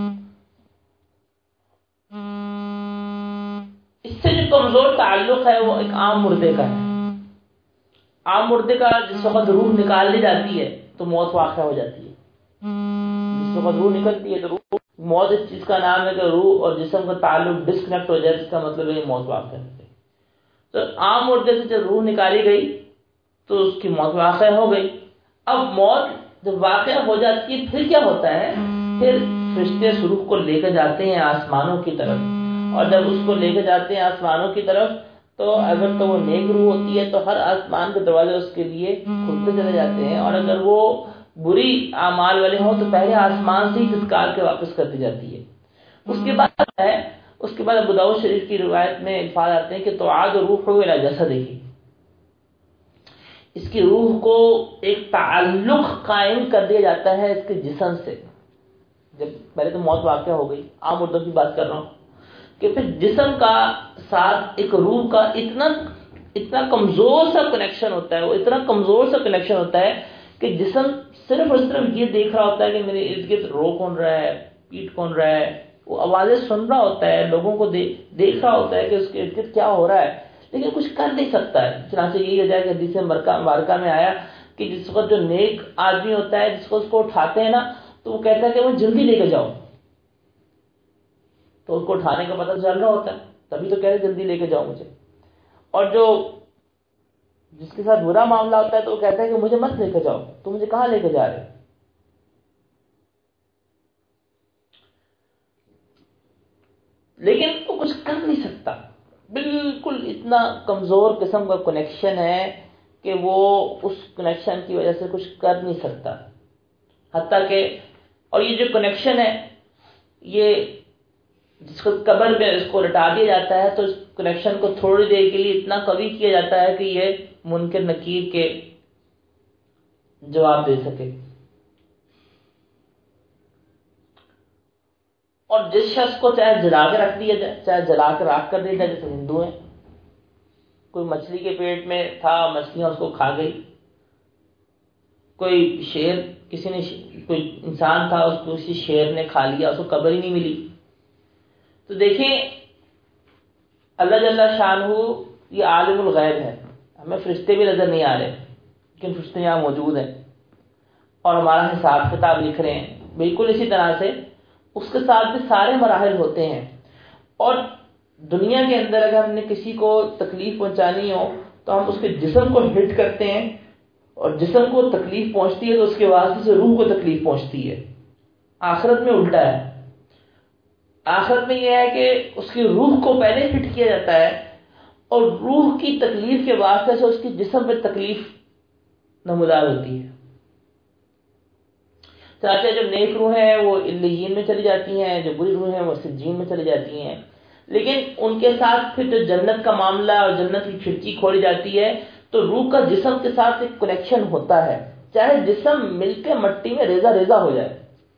اس سے جو کمزور تعلق ہے وہ ایک عام مردے کا ہے۔ عام مردے کا جس وقت روح نکال لی جاتی ہے تو موت واقع ہو جاتی ہے، جس وقت روح نکلتی ہے تو روح موت اس چیز کا نام ہے کہ روح اور جسم کا تعلق ڈسکنیکٹ ہو جائے، اس کا مطلب ہے موت واقع ہے۔ تو عام مردے سے جب روح نکالی گئی تو اس کی موت واقع ہو گئی۔ اب موت جب واقع ہو جاتی ہے پھر کیا ہوتا ہے؟ پھر فرشتے اس روح کو لے کے جاتے ہیں آسمانوں کی طرف، اور جب اس کو لے کے جاتے ہیں آسمانوں کی طرف تو اگر تو وہ نیک روح ہوتی ہے تو ہر آسمان کے دروازے اس کے لیے کھلتے چلے جاتے ہیں، اور اگر وہ بری اعمال والے ہوں تو پہلے آسمان سے ہی دھتکار کے واپس کر دی جاتی ہے۔ اس کے بعد ہے اس کے بعد ابو داؤد شریف کی روایت میں الفاظ آتے ہیں کہ تعاد روح الی جسدہ، اس کی روح کو ایک تعلق قائم کر دیا جاتا ہے اس کے جسم سے۔ جب پہلے تو موت واقع ہو گئی، عام مردوں کی بات کر رہا ہوں، کہ پھر جسم کا ساتھ ایک روح کا اتنا اتنا کمزور سا کنیکشن ہوتا ہے، وہ اتنا کمزور سا کنیکشن ہوتا ہے کہ جسم صرف اور صرف یہ دیکھ رہا ہوتا ہے کہ میرے ارد گرد رو کون رہا ہے، پیٹ کون رہا ہے، وہ آوازیں سن رہا ہوتا ہے، لوگوں کو دیکھ رہا ہوتا ہے کہ اس کے ارد گرد کیا ہو رہا ہے، لیکن کچھ کر نہیں سکتا ہے۔ چنانچہ یہی وجہ ہے کہ حدیث مبارکہ میں آیا کہ جس وقت جو نیک آدمی ہوتا ہے جس کو اس کو اٹھاتے ہیں نا تو وہ کہتا ہے کہ وہ جلدی لے کے جاؤ، تو اس کو اٹھانے کا پتہ چل رہا ہوتا ہے، تبھی تو کہہ رہے جلدی لے کے جاؤ مجھے۔ اور جو جس کے ساتھ برا معاملہ ہوتا ہے تو وہ کہتا ہے کہ مجھے مت لے کے جاؤ، تو مجھے کہاں لے کے جا رہے؟ لیکن وہ کچھ کر نہیں سکتا، بالکل اتنا کمزور قسم کا کنیکشن ہے کہ وہ اس کنیکشن کی وجہ سے کچھ کر نہیں سکتا۔ حتیٰ کہ اور یہ جو کنیکشن ہے یہ جس کو قبر میں اس کو لٹا دیا جاتا ہے تو اس کنیکشن کو تھوڑی دیر کے لیے اتنا قوی کیا جاتا ہے کہ یہ منکر نکیر کے جواب دے سکے۔ اور جس شخص کو چاہے جلا کے رکھ دیا جائے، چاہے جلا کے راکھ کر دیا جائے، جیسے ہندو ہیں، کوئی مچھلی کے پیٹ میں تھا، مچھلیاں اس کو کھا گئی، کوئی شیر کسی نے کوئی انسان تھا اس کو کسی شیر نے کھا لیا، اس کو قبر ہی نہیں ملی۔ تو دیکھیں اللہ جل شانہ یہ عالم الغیب ہے، ہمیں فرشتے بھی نظر نہیں آ رہے لیکن فرشتے یہاں موجود ہیں اور ہمارا حساب کتاب لکھ رہے ہیں۔ بالکل اسی طرح سے اس کے ساتھ بھی سارے مراحل ہوتے ہیں، اور دنیا کے اندر اگر ہم نے کسی کو تکلیف پہنچانی ہو تو ہم اس کے جسم کو ہٹ کرتے ہیں، اور جسم کو تکلیف پہنچتی ہے تو اس کے واسطے سے روح کو تکلیف پہنچتی ہے۔ آخرت میں الٹا ہے، آخرت میں یہ ہے کہ اس کی روح کو پہلے ہٹ کیا جاتا ہے اور روح کی تکلیف کے واسطے سے اس کی جسم پہ تکلیف نمودار ہوتی ہے۔ چاہتے جو نیک روح ہیں وہ علیین میں چلی جاتی ہیں، جو بری روح ہیں وہ سجین میں چلی جاتی ہیں، لیکن ان کے ساتھ پھر جو جنت کا معاملہ اور جنت کی کھڑکی کھولی جاتی ہے تو روح کا جسم کے ساتھ ایک کنیکشن ہوتا ہے، چاہے جسم مل کے مٹی میں ریزہ ریزہ ہو جائے،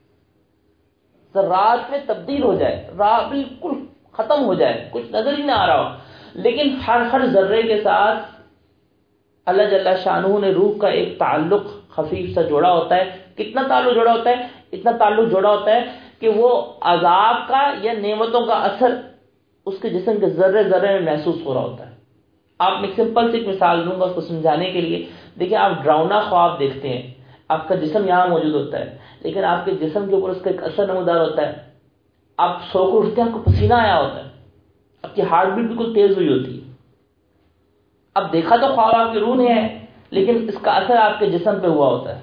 ذرات میں تبدیل ہو جائے، راہ بالکل ختم ہو جائے، کچھ نظر ہی نہ آ رہا ہو، لیکن ہر ہر ذرے کے ساتھ اللہ جل شانہ نے روح کا ایک تعلق خفیف سا جوڑا ہوتا ہے۔ کتنا تعلق جوڑا ہوتا ہے؟ اتنا تعلق جوڑا ہوتا ہے کہ وہ عذاب کا یا نعمتوں کا اثر اس کے جسم کے ذرے ذرے میں محسوس ہو رہا ہوتا ہے۔ آپ میں سمپل سی ایک مثال دوں گا اس کو سمجھانے کے لیے۔ دیکھیں آپ ڈراؤنا خواب دیکھتے ہیں، آپ کا جسم یہاں موجود ہوتا ہے لیکن آپ کے جسم کے اوپر اس کا ایک اثر نمودار ہوتا ہے، آپ سو کر اٹھتے ہیں، آپ کو پسینہ آیا ہوتا ہے، آپ کی ہارٹ بیٹ بالکل تیز ہوئی ہوتی ہے۔ اب دیکھا تو خواب آپ کی روح نے ہے لیکن اس کا اثر آپ کے جسم پہ ہوا ہوتا ہے۔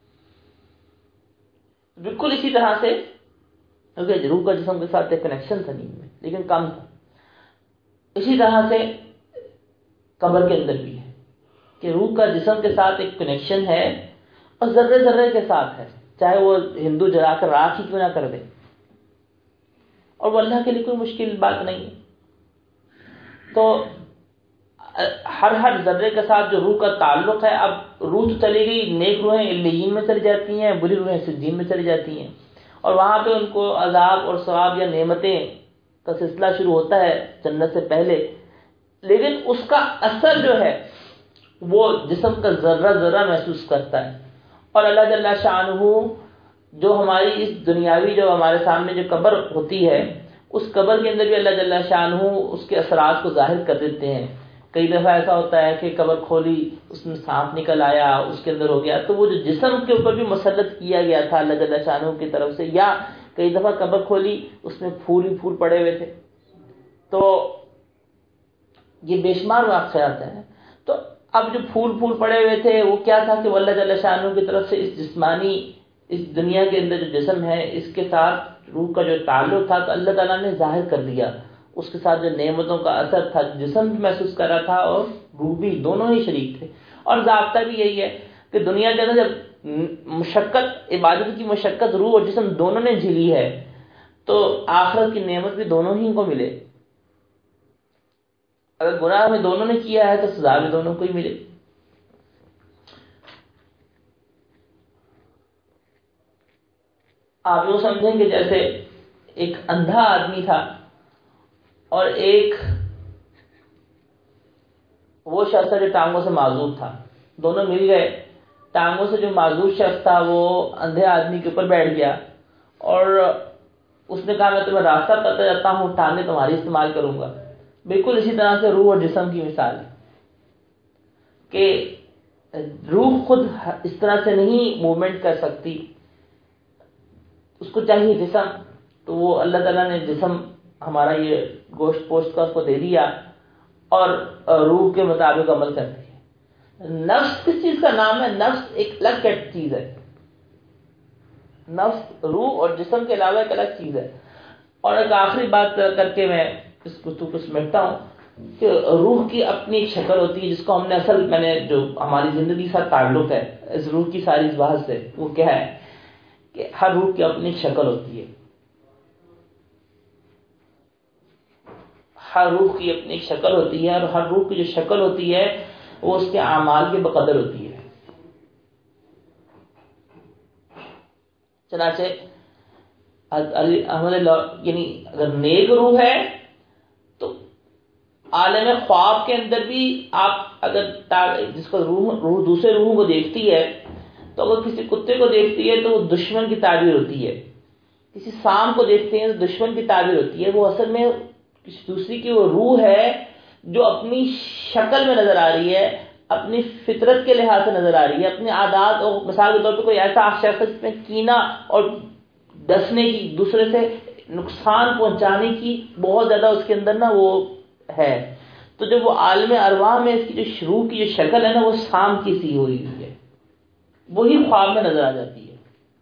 بالکل اسی طرح سے کیونکہ روح کا جسم کے ساتھ ایک کنیکشن تھا نیند میں لیکن کم تھا، اسی طرح سے قبر کے اندر بھی ہے کہ روح کا جسم کے ساتھ ایک کنیکشن ہے اور ذرے ذرے کے ساتھ ہے، چاہے وہ ہندو جلا کر راکھ ہی کیوں نہ کر دے، اور وہ اللہ کے لیے کوئی مشکل بات نہیں ہے۔ تو ہر ہر ذرے کے ساتھ جو روح کا تعلق ہے، اب روح تو چلی گئی، نیک روحیں علیین میں چلی جاتی ہیں، بری روحیں سجین میں چلی جاتی ہیں، اور وہاں پہ ان کو عذاب اور ثواب یا نعمتیں کا سلسلہ شروع ہوتا ہے جنت سے پہلے، لیکن اس کا اثر جو ہے وہ جسم کا ذرہ ذرہ محسوس کرتا ہے. اور اللہ جل شانہ جو ہماری اس دنیاوی جو ہمارے سامنے جو قبر ہوتی ہے، اس قبر کے اندر بھی اللہ جل شانہ اس کے اثرات کو ظاہر کر دیتے ہیں. کئی دفعہ ایسا ہوتا ہے کہ قبر کھولی، اس میں سانپ نکل آیا، اس کے اندر ہو گیا، تو وہ جو جسم کے اوپر بھی مسلط کیا گیا تھا اللہ جل شانہ کی طرف سے. یا کئی دفعہ قبر کھولی، اس میں پھول ہی پھول پڑے ہوئے تھے. تو یہ بے شمار واقعات ہیں. تو اب جو پھول پھول پڑے ہوئے تھے وہ کیا تھا کہ وہ اللہ جل شانہ کی طرف سے اس جسمانی اس دنیا کے اندر جو جسم ہے اس کے ساتھ روح کا جو تعلق تھا تو اللہ تعالیٰ نے ظاہر کر دیا. اس کے ساتھ جو نعمتوں کا اثر تھا، جسم بھی محسوس کر رہا تھا اور روح بھی، دونوں ہی شریک تھے. اور ضابطہ بھی یہی ہے کہ دنیا کے اندر جب مشقت، عبادت کی مشقت روح اور جسم دونوں نے جھیلی ہے تو آخرت کی نعمت بھی دونوں ہی کو ملے. اگر گناہ میں دونوں نے کیا ہے تو سزا بھی دونوں کو ہی ملے. آپ یوں سمجھیں کہ جیسے ایک اندھا آدمی تھا اور ایک وہ شخص تھا جو ٹانگوں سے معذور تھا. دونوں مل گئے. ٹانگوں سے جو معذور شخص تھا وہ اندھے آدمی کے اوپر بیٹھ گیا اور اس نے کہا میں تمہیں راستہ بتاتا جاتا ہوں، ٹانگیں تمہاری استعمال کروں گا. بالکل اسی طرح سے روح اور جسم کی مثال ہے کہ روح خود اس طرح سے نہیں موومنٹ کر سکتی، اس کو چاہیے جسم. تو وہ اللہ تعالیٰ نے جسم ہمارا یہ گوشت پوشت کا اس کو دے دیا اور روح کے مطابق عمل کرتی ہے. نفس کس چیز کا نام ہے؟ نفس ایک الگ چیز ہے. نفس روح اور جسم کے علاوہ ایک الگ چیز ہے. اور ایک آخری بات کر کے میں اس گفتگو کو سمیٹتا ہوں کہ روح کی اپنی ایک شکل ہوتی ہے جس کو ہم نے اصل میں نے جو ہماری زندگی کے ساتھ تعلق ہے اس روح کی ساری اس بحث سے، وہ کیا ہے کہ ہر روح کی اپنی ایک شکل ہوتی ہے. ہر روح کی اپنی ایک شکل ہوتی ہے اور ہر روح کی جو شکل ہوتی ہے وہ اس کے اعمال کے بقدر ہوتی ہے. چنانچہ احمد اللہ یعنی اگر نیک روح ہے تو عالم خواب کے اندر بھی آپ اگر جس کو روح روح دوسرے روحوں کو دیکھتی ہے تو اگر کسی کتے کو دیکھتی ہے تو وہ دشمن کی تعبیر ہوتی ہے. کسی سام کو دیکھتے ہیں تو دشمن کی تعبیر ہوتی ہے. وہ اصل میں کسی دوسری کی وہ روح ہے جو اپنی شکل میں نظر آ رہی ہے، اپنی فطرت کے لحاظ سے نظر آ رہی ہے، اپنی عادات. اور مثال کے طور پہ کوئی ایسا شخص جس میں کینہ اور ڈسنے کی، دوسرے سے نقصان پہنچانے کی بہت زیادہ اس کے اندر نا وہ ہے، تو جب وہ عالم ارواح میں اس کی جو شروع کی جو شکل ہے نا وہ سام کی سی ہوئی ہوئی ہے، وہی خواب میں نظر آ جاتی ہے.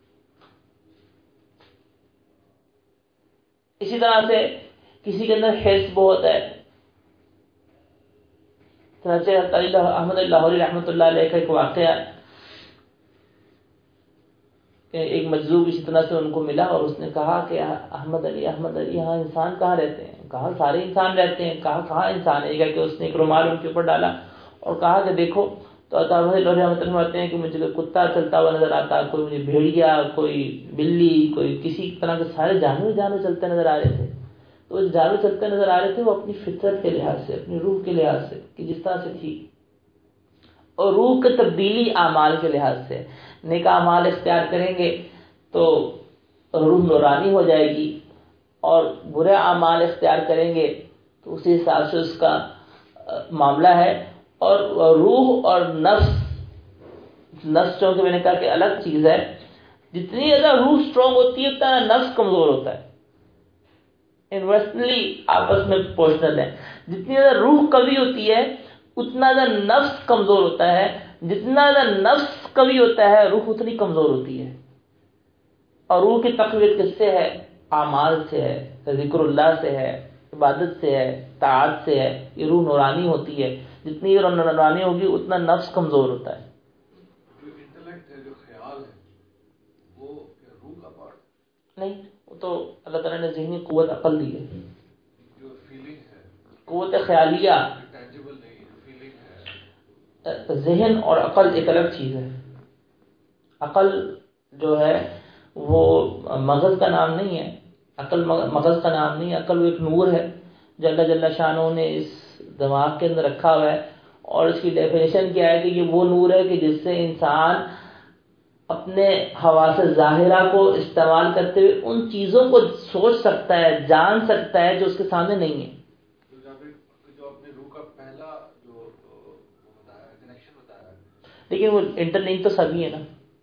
اسی طرح سے کسی کے اندر حرص بہت ہے. چنانچہ احمد لاہوری رحمۃ اللہ علیہ کا ایک واقعہ کہ ایک مجذوب اسی طرح سے ان کو ملا اور اس نے کہا کہ احمد علی احمد علی یہاں انسان کہاں رہتے ہیں؟ کہا سارے انسان رہتے ہیں. کہا کہاں انسان ہے؟ کہ اس نے ایک رومال ان کے اوپر ڈالا اور کہا کہ دیکھو تو احمد اللہ رحمۃ اللہ فرماتے ہیں کہ مجھے کوئی کتا چلتا ہوا نظر آتا، کوئی مجھے بھیڑیا، کوئی بلی، کوئی کسی طرح کے سارے جانور جانور چلتے نظر آ رہے تھے. تو وہ جانور چلتے نظر آ رہے تھے وہ اپنی فطرت کے لحاظ سے، اپنی روح کے لحاظ سے کہ جس طرح سے تھی، اور روح کے تبدیلی اعمال کے لحاظ سے. نیک اعمال اختیار کریں گے تو روح نورانی ہو جائے گی اور برے اعمال اختیار کریں گے تو اسی حساب سے اس کا معاملہ ہے. اور روح اور نفس نفس چونکہ میں نے کہا کہ الگ چیز ہے، جتنی زیادہ روح سٹرونگ ہوتی ہے اتنا نفس کمزور ہوتا ہے. انورسلی آپس میں پروپورشنل ہے. جتنی زیادہ روح قوی ہوتی ہے اتنا زیادہ نفس کمزور ہوتا ہے، جتنا زیادہ نفس قوی ہوتا ہے روح اتنی کمزور ہوتی ہے. اور روح کی تقویت کس سے ہے؟ اعمال سے ہے، ذکر اللہ سے ہے، عبادت سے ہے، طاعت سے ہے. یہ روح نورانی ہوتی ہے. جتنی روح نورانی ہوگی اتنا نفس کمزور ہوتا ہے. جو انٹلیکٹ ہے، جو خیال ہے، وہ روح کا پارٹ نہیں، وہ تو اللہ تعالیٰ نے ذہنی قوت عقل دی ہے. جو فیلنگ ہے، قوت خیالیہ، ٹینجیبل نہیں، جو فیلنگ ہے. ذہن اور عقل ایک الگ چیز ہے. عقل جو ہے وہ مغز کا نام نہیں ہے، عقل مغز کا نام نہیں ہے، عقل وہ ایک نور ہے جو اللہ جل شانہ نے اس دماغ کے اندر رکھا ہوا ہے، اور اس کی ڈیفینیشن کیا ہے کہ یہ وہ نور ہے کہ جس سے انسان اپنے حواس ظاہرہ کو استعمال کرتے ہوئے ان چیزوں کو سوچ سکتا ہے، جان سکتا ہے جو اس کے سامنے نہیں ہے۔ جو اپنے روح کا پہلا جو بتایا کنیکشن بتایا، لیکن وہ انٹر لنک تو سبھی ہے نا،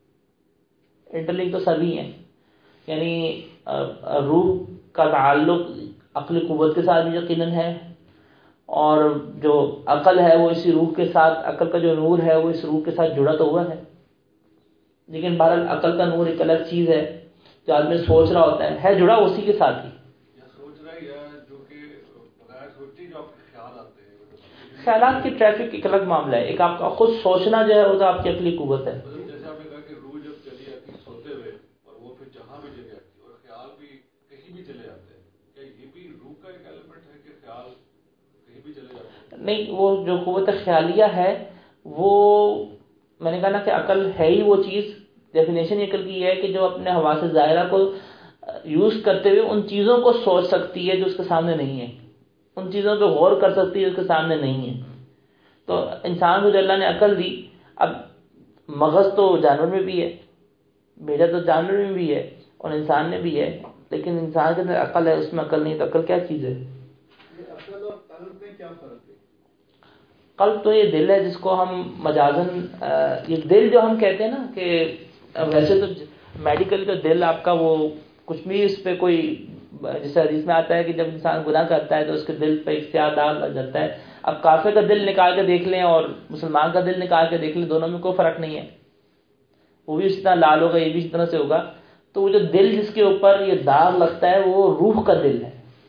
انٹر لنک تو سبھی ہیں، یعنی روح کا تعلق عقلی قوت کے ساتھ بھی یقیناً ہے، اور جو عقل ہے وہ اسی روح کے ساتھ، عقل کا جو نور ہے وہ اس روح کے ساتھ جڑا تو ہوا ہے، لیکن بہرحال عقل کا نور ایک الگ چیز ہے جو آدمی سوچ رہا ہوتا ہے ہے جڑا اسی کے ساتھ ہی، یا سوچ رہا ہے یا جو کہ بغیر سوچی جو آپ کے خیال آتے ہیں، خیالات کی ٹریفک ایک الگ معاملہ ہے، ایک آپ کا خود سوچنا جو ہے وہ تو آپ کی عقلی قوت ہے۔ جیسے آپ نے کہا کہ روح جب چلی آتی سوتے ہوئے اور وہ پھر جہاں بھی چلی جاتی اور خیال بھی کہیں بھی چلے جاتے ہیں، کیا یہ بھی روح کا ایک ایلیمنٹ ہے کہ خیال کہیں بھی چلے جاتے ہیں؟ نہیں، وہ جو قوت خیالیہ ہے وہ میں نے کہا نا کہ عقل ہے ہی وہ چیز، ڈیفینیشن عقل کی ہے کہ جو اپنے حواس ظاہرہ کو یوز کرتے ہوئے ان چیزوں کو سوچ سکتی ہے جو اس کے سامنے نہیں ہے، ان چیزوں پہ غور کر سکتی ہے جو اس کے سامنے نہیں ہے۔ تو انسان کو جو اللہ نے عقل دی، اب مغز تو جانور میں بھی ہے، بھیجا تو جانور میں بھی ہے اور انسان میں بھی ہے، لیکن انسان کے اندر عقل ہے، اس میں عقل نہیں، تو عقل کیا چیز ہے؟ عقل اور قلب میں کیا فرق ہے؟ قلب تو یہ دل ہے جس کو ہم مجازن، یہ دل جو ہم کہتے ہیں نا کہ ویسے تو میڈیکلی تو دل آپ کا وہ کچھ بھی اس پہ کوئی، جیسے حدیث میں آتا ہے کہ جب انسان گناہ کرتا ہے تو اس کے دل پہ ایک سیاہ داغ لگ جاتا ہے۔ اب کافر کا دل نکال کے دیکھ لیں اور مسلمان کا دل نکال کے دیکھ لیں، دونوں میں کوئی فرق نہیں ہے، وہ بھی اس طرح لال ہوگا، یہ بھی اس طرح سے ہوگا۔ تو وہ جو دل جس کے اوپر یہ داغ لگتا ہے وہ روح کا دل ہے،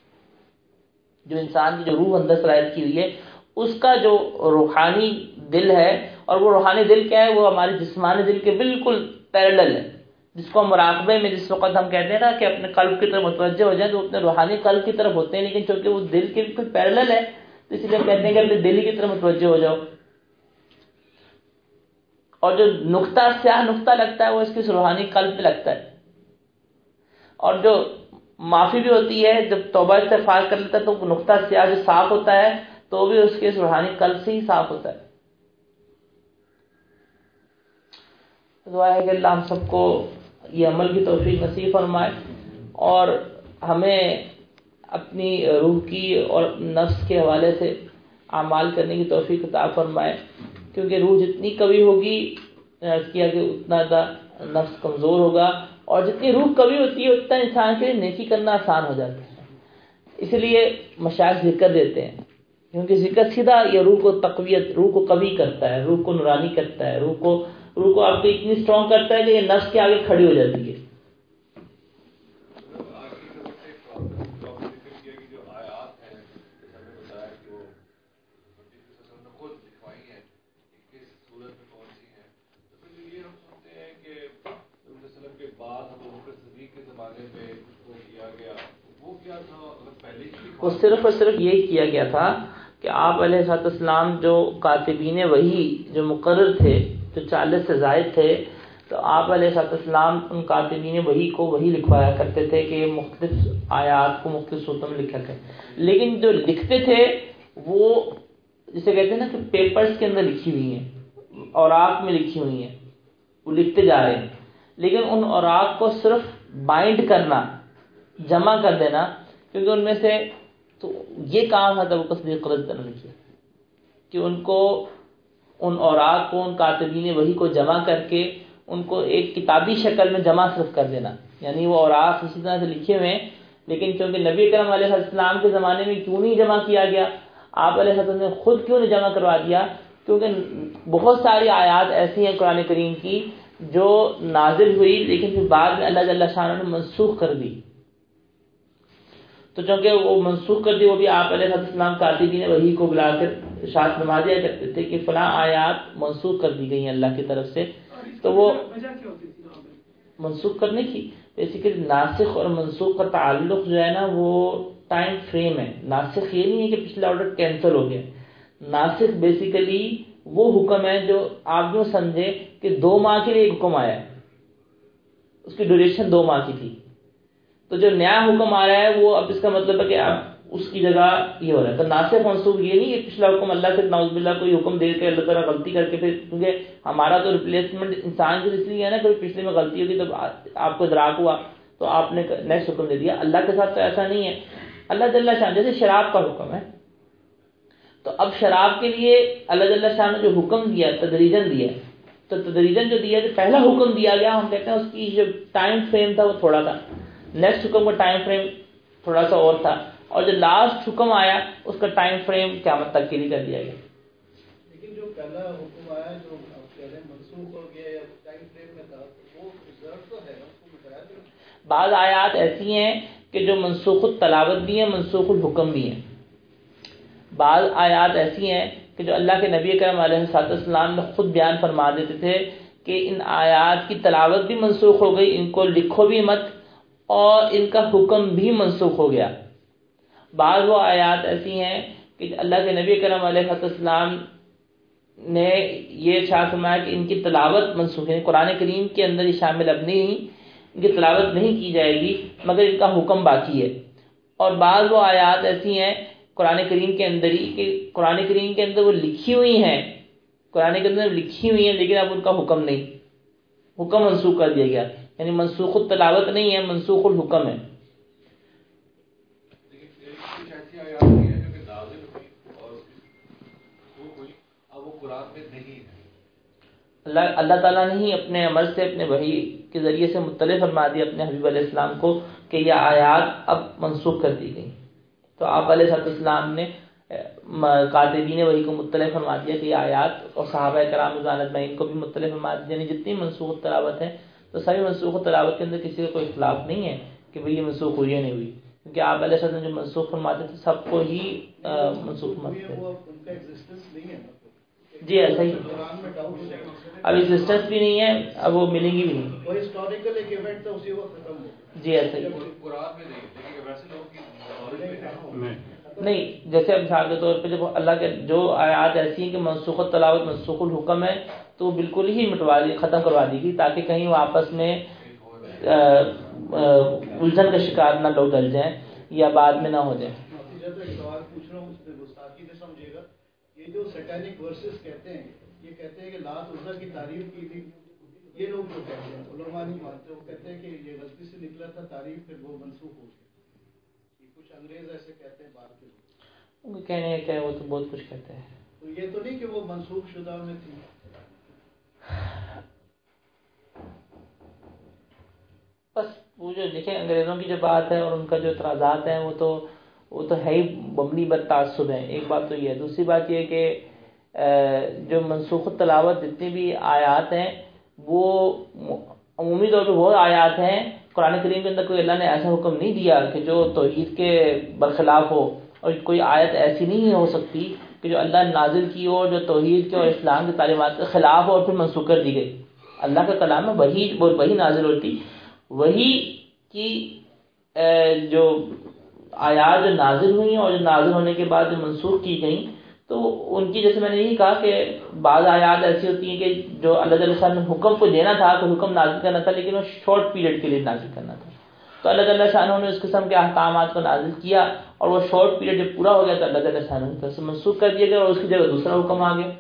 جو انسان کی جو روح اندر سرایت کی ہوئی ہے اس کا جو روحانی دل ہے، اور وہ روحانی دل کیا ہے؟ وہ ہمارے جسمانی دل کے بالکل پیرلل ہے، جس کو مراقبے میں جس وقت ہم کہتے ہیں نا کہ اپنے قلب کی طرف متوجہ ہو جائیں تو اپنے روحانی قلب کی طرف ہوتے ہیں، لیکن چونکہ وہ دل کے بالکل پیرلل ہے تو اس لیے ہم کہتے ہیں کہ اپنے دل کی طرف متوجہ ہو جاؤ۔ اور جو نقطہ سیاہ نقطہ لگتا ہے وہ اس کے روحانی قلب پہ لگتا ہے، اور جو معافی بھی ہوتی ہے جب توبہ استغفار کر لیتا ہے تو نقطہ سیاہ جو صاف ہوتا ہے تو بھی اس کے روحانی قلب سے ہی صاف ہوتا ہے۔ دعا ہے کہ اللہ ہم سب کو یہ عمل کی توفیق نصیب فرمائے اور ہمیں اپنی روح کی اور نفس کے حوالے سے اعمال کرنے کی توفیق عطا فرمائے، کیونکہ روح جتنی قوی ہوگی کیا کہ اتنا نفس کمزور ہوگا، اور جتنی روح قوی ہوتی ہے اتنا انسان کے لیے نیکی کرنا آسان ہو جاتا ہے۔ اس لیے مشائخ ذکر دیتے ہیں، کیونکہ ذکر سیدھا یہ روح کو تقویت، روح کو قوی کرتا ہے، روح کو نورانی کرتا ہے، روح کو روح کو آپ کو اتنی اسٹرانگ کرتا ہے کہ یہ نفس کے آگے کھڑی ہو جاتی ہے۔ وہ صرف اور صرف یہی کیا گیا تھا کہ آپ علیہ الصلوۃ والسلام جو کاتبین وحی جو مقرر تھے، جو چالیس سے زائد تھے، تو آپ علیہ الصلوۃ والسلام ان کاتبین وحی کو وہی لکھوایا کرتے تھے کہ یہ مختلف آیات کو مختلف صورتوں میں لکھا کریں، لیکن جو لکھتے تھے وہ جسے کہتے ہیں نا کہ پیپرز کے اندر لکھی ہوئی ہیں، اوراق میں لکھی ہوئی ہیں، وہ لکھتے جا رہے ہیں، لیکن ان اوراق کو صرف بائنڈ کرنا، جمع کر دینا، کیونکہ ان میں سے تو یہ کام حضرت ابو بکر صدیق رضی اللہ عنہ نے کیا کہ ان کو ان اوراق کو، ان کاتبین وحی کو جمع کر کے ان کو ایک کتابی شکل میں جمع صرف کر دینا، یعنی وہ اوراق اسی طرح سے لکھے ہوئے ہیں، لیکن چونکہ نبی کرم علیہ السلام کے زمانے میں کیوں نہیں جمع کیا گیا، آپ علیہ السلام نے خود کیوں نہیں جمع کروا دیا؟ کیونکہ بہت ساری آیات ایسی ہیں قرآن کریم کی جو نازل ہوئی لیکن پھر بعد میں اللہ جل شانہ نے منسوخ کر دی، تو چونکہ وہ منسوخ کر دی، وہ بھی آپ علیہ السلام کاتبین وحی کو بلا کر ارشاد فرما دیا کرتے تھے کہ فلاں آیات منسوخ کر دی گئی ہیں اللہ کی طرف سے، تو وہ منسوخ کرنے کی بیسیکلی ناسخ اور منسوخ کا تعلق جو ہے نا وہ ٹائم فریم ہے۔ ناسخ یہ نہیں ہے کہ پچھلا آرڈر کینسل ہو گیا، ناسخ بیسیکلی وہ حکم ہے جو آپ یوں سمجھے کہ دو ماہ کے لیے ایک حکم آیا ہے، اس کی ڈیوریشن دو ماہ کی تھی. تو جو نیا حکم آ رہا ہے وہ اب اس کا مطلب ہے کہ اب اس کی جگہ یہ ہو رہا ہے. تو ناسخ منسوخ یہ نہیں کہ پچھلا حکم اللہ سے نعوذ باللہ کوئی حکم دے کے اللہ تعالیٰ غلطی کر کے پھر, کیونکہ ہمارا تو ریپلیسمنٹ انسان کی اس لیے ہے نا کہ پچھلے میں غلطی ہوگی تو آپ کو ادراک ہوا تو آپ نے نیکسٹ حکم دے دیا. اللہ کے ساتھ تو ایسا نہیں ہے. اللہ جل شان جیسے شراب کا حکم ہے تو اب شراب کے لیے اللہ جل شان نے جو حکم دیا تدریجن دیا, تو تدریجن جو دیا جو پہلا حکم دیا گیا ہم کہتے ہیں اس کی جو ٹائم فریم تھا وہ تھوڑا تھا, نیکسٹ حکم کا ٹائم فریم تھوڑا سا اور تھا, اور جو لاسٹ حکم آیا اس کا ٹائم فریم قیامت تک کے لیے کر دیا گیا. لیکن جو پہلا حکم آیا جو پہلے منسوخ ہو گیا یا ٹائم فریم میں تھا وہ ریزرو تو ہے نا, اس کو بتایا نہیں. بعض آیات ایسی ہیں کہ جو منسوخ التلاوت بھی ہیں منسوخ الحکم بھی ہیں. بعض آیات ایسی ہیں کہ جو اللہ کے نبی کریم علیہ السلام نے خود بیان فرما دیتے تھے کہ ان آیات کی تلاوت بھی منسوخ ہو گئی, ان کو لکھو بھی مت, اور ان کا حکم بھی منسوخ ہو گیا. بعض وہ آیات ایسی ہیں کہ اللہ کے نبی کریم علیہ السلام نے یہ ارشاد فرمایا کہ ان کی تلاوت منسوخ ہے, قرآن کریم کے اندر یہ شامل اب نہیں, ان کی تلاوت نہیں کی جائے گی مگر ان کا حکم باقی ہے. اور بعض وہ آیات ایسی ہیں قرآن کریم کے اندر ہی کہ قرآن کریم کے اندر وہ لکھی ہوئی ہیں, قرآن کے اندر لکھی ہوئی ہیں لیکن اب ان کا حکم نہیں, حکم منسوخ کر دیا گیا. یعنی منسوخ التلاوت نہیں ہے, منسوخ الحکم ہے. اللہ اللہ تعالیٰ نے ہی اپنے امر سے اپنے وحی کے ذریعے سے مطلع فرما دیا اپنے حبیب علیہ السلام کو کہ یہ آیات اب منسوخ کر دی گئی. تو آپ علیہ السلام نے کاتبین وحی کو مطلع فرما دیا کہ یہ آیات, اور صحابہ کرام رضوان اجمعین کو بھی مطلع فرما دیا. یعنی جتنی منسوخ تلاوت ہے تو ساری منسوخ تلاوت کے اندر کسی کا کوئی اختلاف نہیں ہے کہ بھئی یہ منسوخ ہوئی یا نہیں ہوئی, کیونکہ آپ علیہ السلام جو منسوخ فرماتے تھے سب کو ہی منسوخ فرماتے تھے. جی ایسا ہی, اب ایگزسٹنس بھی نہیں ہے, اب وہ ملیں گی بھی نہیں. جی ایسا ہی نہیں, جیسے مثال کے طور پہ جب اللہ کے جو آیات ایسی ہیں کہ منسوخ التلاوت منسوخ الحکم ہے تو بالکل ہی مٹوا دی ختم کروا دی گئی تاکہ کہیں وہ آپس میں الجھن کا شکار نہ لوگ ڈل جائیں یا بعد میں نہ ہو جائیں. یہ جو سیٹینک ورسز کہتے ہیں یہ کہتے ہیں کہ لات عزا کی تعریف کی تھی, یہ لوگ جو کہتے ہیں علماء نہیں مانتے, وہ کہتے ہیں کہ یہ غلطی سے نکلا تھا تعریف پھر وہ منسوخ ہو گئی. کچھ انگریز ایسے کہتے ہیں بعد کے لوگ, کہنے کیا وہ تو بہت کچھ کہتے ہیں. تو یہ تو نہیں کہ وہ منسوخ شدہ میں تھی. بس وہ جو دیکھیں انگریزوں کی جو بات ہے اور ان کا جو اعتراضات ہیں وہ تو وہ تو ہے ہی مبنی بر تعصب ہیں. ایک بات تو یہ ہے. دوسری بات یہ کہ جو منسوخ تلاوت جتنی بھی آیات ہیں وہ عمومی طور پہ وہ آیات ہیں قرآن کریم کے اندر کوئی اللہ نے ایسا حکم نہیں دیا کہ جو توحید کے برخلاف ہو, اور کوئی آیت ایسی نہیں ہو سکتی کہ جو اللہ نے نازل کی ہو جو توحید کے اور اسلام کی تعلیمات کے خلاف ہو اور پھر منسوخ کر دی گئی. اللہ کا کلام ہے, وہی وہی نازل ہوتی, وہی کی جو آیات جو نازل ہوئی اور جو نازل ہونے کے بعد جو منسوخ کی گئیں تو ان کی جیسے میں نے یہی کہا کہ بعض آیات ایسی ہوتی ہیں کہ جو اللہ تعالیٰ شاہ نے حکم کو دینا تھا تو حکم نازل کرنا تھا لیکن وہ شارٹ پیریڈ کے لیے نازل کرنا تھا, تو اللہ تعالیٰ شاہ نے اس قسم کے احکامات کو نازل کیا اور وہ شارٹ پیریڈ جب پورا ہو گیا تو اللہ تعالیٰ شاہ نے طرف سے منسوخ کر دیا گیا اور اس کی جگہ دوسرا حکم آ گیا.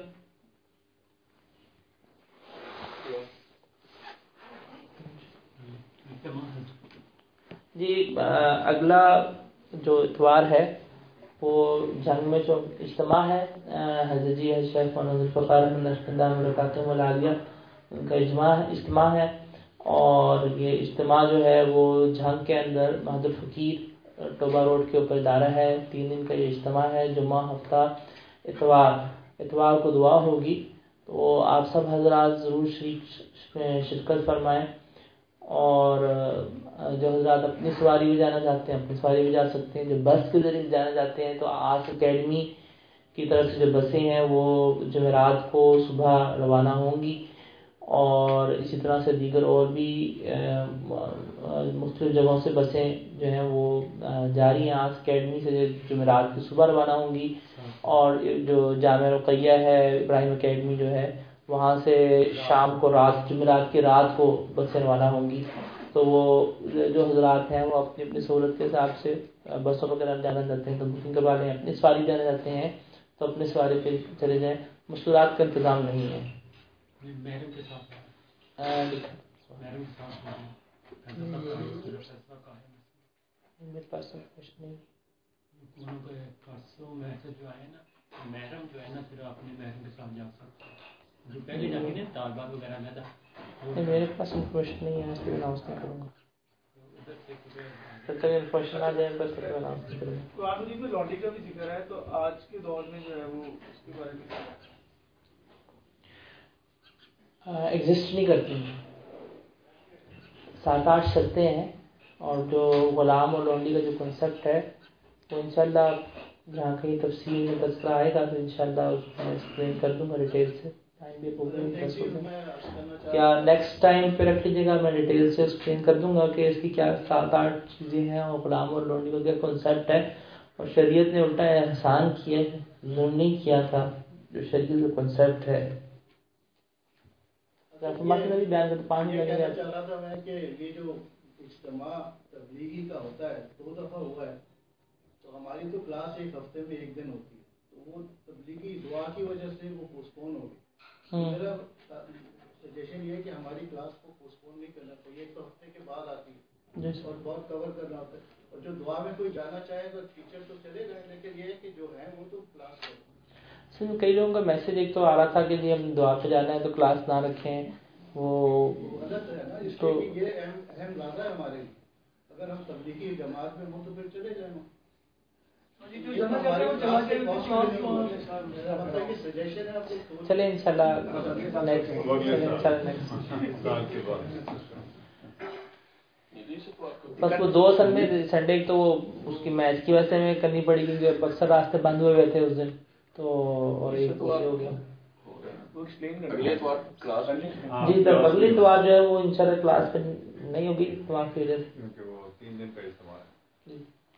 جی اگلا جو اتوار ہے وہ جنگ میں جو اجتماع ہے حضرت جی شیخ مولانا ذوالفقار برکاتہم العالیہ ان کا اجتماع ہے اجتماع ہے اور یہ اجتماع جو ہے وہ جنگ کے اندر مہد الفقیر ٹوبہ روڈ کے اوپر ادارہ ہے. تین دن کا یہ اجتماع ہے, جمعہ ہفتہ اتوار اتوار کو دعا ہوگی, تو آپ سب حضرات ضرور شریک شرکت فرمائیں, اور جو حضرات اپنی سواری بھی جانا چاہتے ہیں اپنی سواری بھی جا سکتے ہیں, جو بس کے ذریعے جانا چاہتے ہیں تو آج اکیڈمی کی طرف سے جو بسیں ہیں وہ جمعرات کو صبح روانہ ہوں گی, اور اسی طرح سے دیگر اور بھی مختلف جگہوں سے بسیں جو ہیں وہ جاری ہیں. آج اکیڈمی سے جمعرات کی صبح روانہ ہوں گی, اور جو جامعہ رقیہ ہے ابراہیم اکیڈمی جو ہے وہاں سے شام کو رات جمعرات کی رات کو بسیں روانہ ہوں گی. تو وہ جو حضرات ہیں وہ اپنی اپنی سہولت کے حساب سے بسوں وغیرہ جانا چاہتے ہیں تو بکنگ کروا لیں، اپنی سواری جانا چاہتے ہیں تو اپنی سواری پہ چلے جائیں، مشکلات کا انتظام نہیں ہے. محرم کے ساتھ محرم کے ساتھ میرے پاس کچھ نہیں. ان کو پرسوں میسج جو آئے نا محرم جو ہے نا صرف اپنے محرم کے ساتھ جا سکتے ہیں، جو پہلے جاتے ہیں طالبات وغیرہ زیادہ. میرے پاس انفارمیشن نہیں ہے، اس لیے اناؤنس نہیں کروں گا. ادھر سے جب تک انفارمیشن آ جائے بس تب تک اناؤنس نہیں کروں گا. قرآن مجید میں لانڈری کا بھی ذکر ہے، تو آج کے دور میں جو ہے وہ اس کے بارے میں ایگزسٹ نہیں کرتی ہیں. سات آٹھ شرطیں ہیں اور جو غلام اور لونڈی کا جو کنسیپٹ ہے وہ انشاءاللہ جہاں کہیں تفصیل میں تذکرہ آئے گا تو انشاءاللہ اس کو میں ایکسپلین کر دوں گا ڈیٹیل سے. ٹائم بھی پروگرام کیا نیکسٹ ٹائم پہ رکھ لیجیے گا، میں ڈیٹیل سے ایکسپلین کر دوں گا کہ اس کی کیا سات آٹھ چیزیں ہیں اور غلام اور لونڈی کا کیا کنسیپٹ ہے. اور شریعت نے الٹا احسان کیا ہے، ظلم نہیں کیا تھا جو شریعت کا کنسیپٹ ہے. یہ کہنا چاہ رہا تھا میں کہ یہ جو اجتماع تبلیغی کا ہوتا ہے دو دفعہ ہوا ہے، تو ہماری تو کلاس ایک ہفتے میں ایک دن ہوتی ہے، تو وہ تبلیغی دعا کی وجہ سے وہ پوسٹپون ہو گئی. میرا سجیشن یہ ہے کہ ہماری کلاس کو پوسٹپون نہیں کرنا چاہیے، ایک تو ہفتے کے بعد آتی ہے اور بہت کور کرنا ہوتا ہے، اور جو دعا میں کوئی جانا چاہے تو ٹیچر تو چلے گئے، لیکن یہ ہے کہ جو ہے وہ تو کلاس کریں. سر کئی لوگوں کا میسج ایک تو آ رہا تھا کہ جی ہم دعا پہ جانا ہے تو کلاس نہ رکھیں، وہ غلط ہے نا. اس لیے کہ یہ اہم اہم زیادہ ہے ہمارے لیے. اگر ہم تبلیغی جماعت میں ہوں تو پھر چلے جائیں. چلیں انشاءاللہ بس وہ دو اصل میں سنڈے تو وہ اس کی میچ کی وجہ سے میں کرنی پڑی کیونکہ اکثر راستے بند ہوئے ہوئے تھے اس دن تو، اور ایک ہو گیا. جی تب اگلی اتوار جو ہے وہ انشاءاللہ کلاس پہ نہیں ہوگی اتوار کی وجہ سے کیونکہ وہ تین دن کا اجتماع ہے.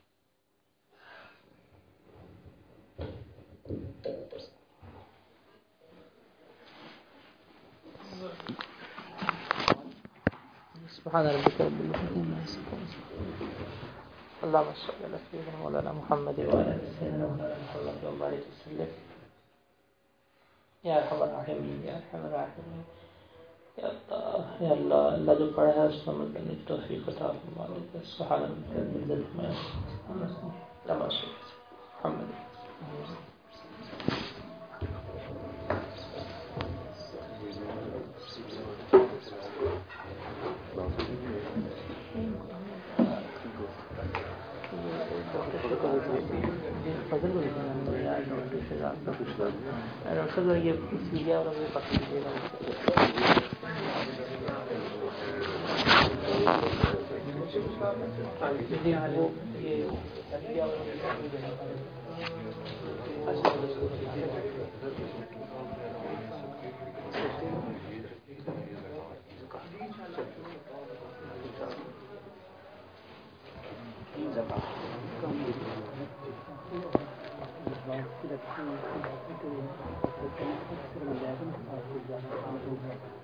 سبحان ربك رب العزة عما يصفون اللهم صل على سيدنا مولانا محمد وعلى آل سيدنا مولانا محمد وبارك وسلم یا ارحم الراحمین یا ارحم الراحمین. یا اللہ یا اللہ اللہ جو پڑھا ہے اس کو عمل کرنے کی توفیق عطا فرما دے. سبحان ربك رب العزة عما يصفون اللهم صل على محمد. ڈاکٹر یہ سیریا اور مجھے پکڑ لیجیے گا. وہ یہ Thank you.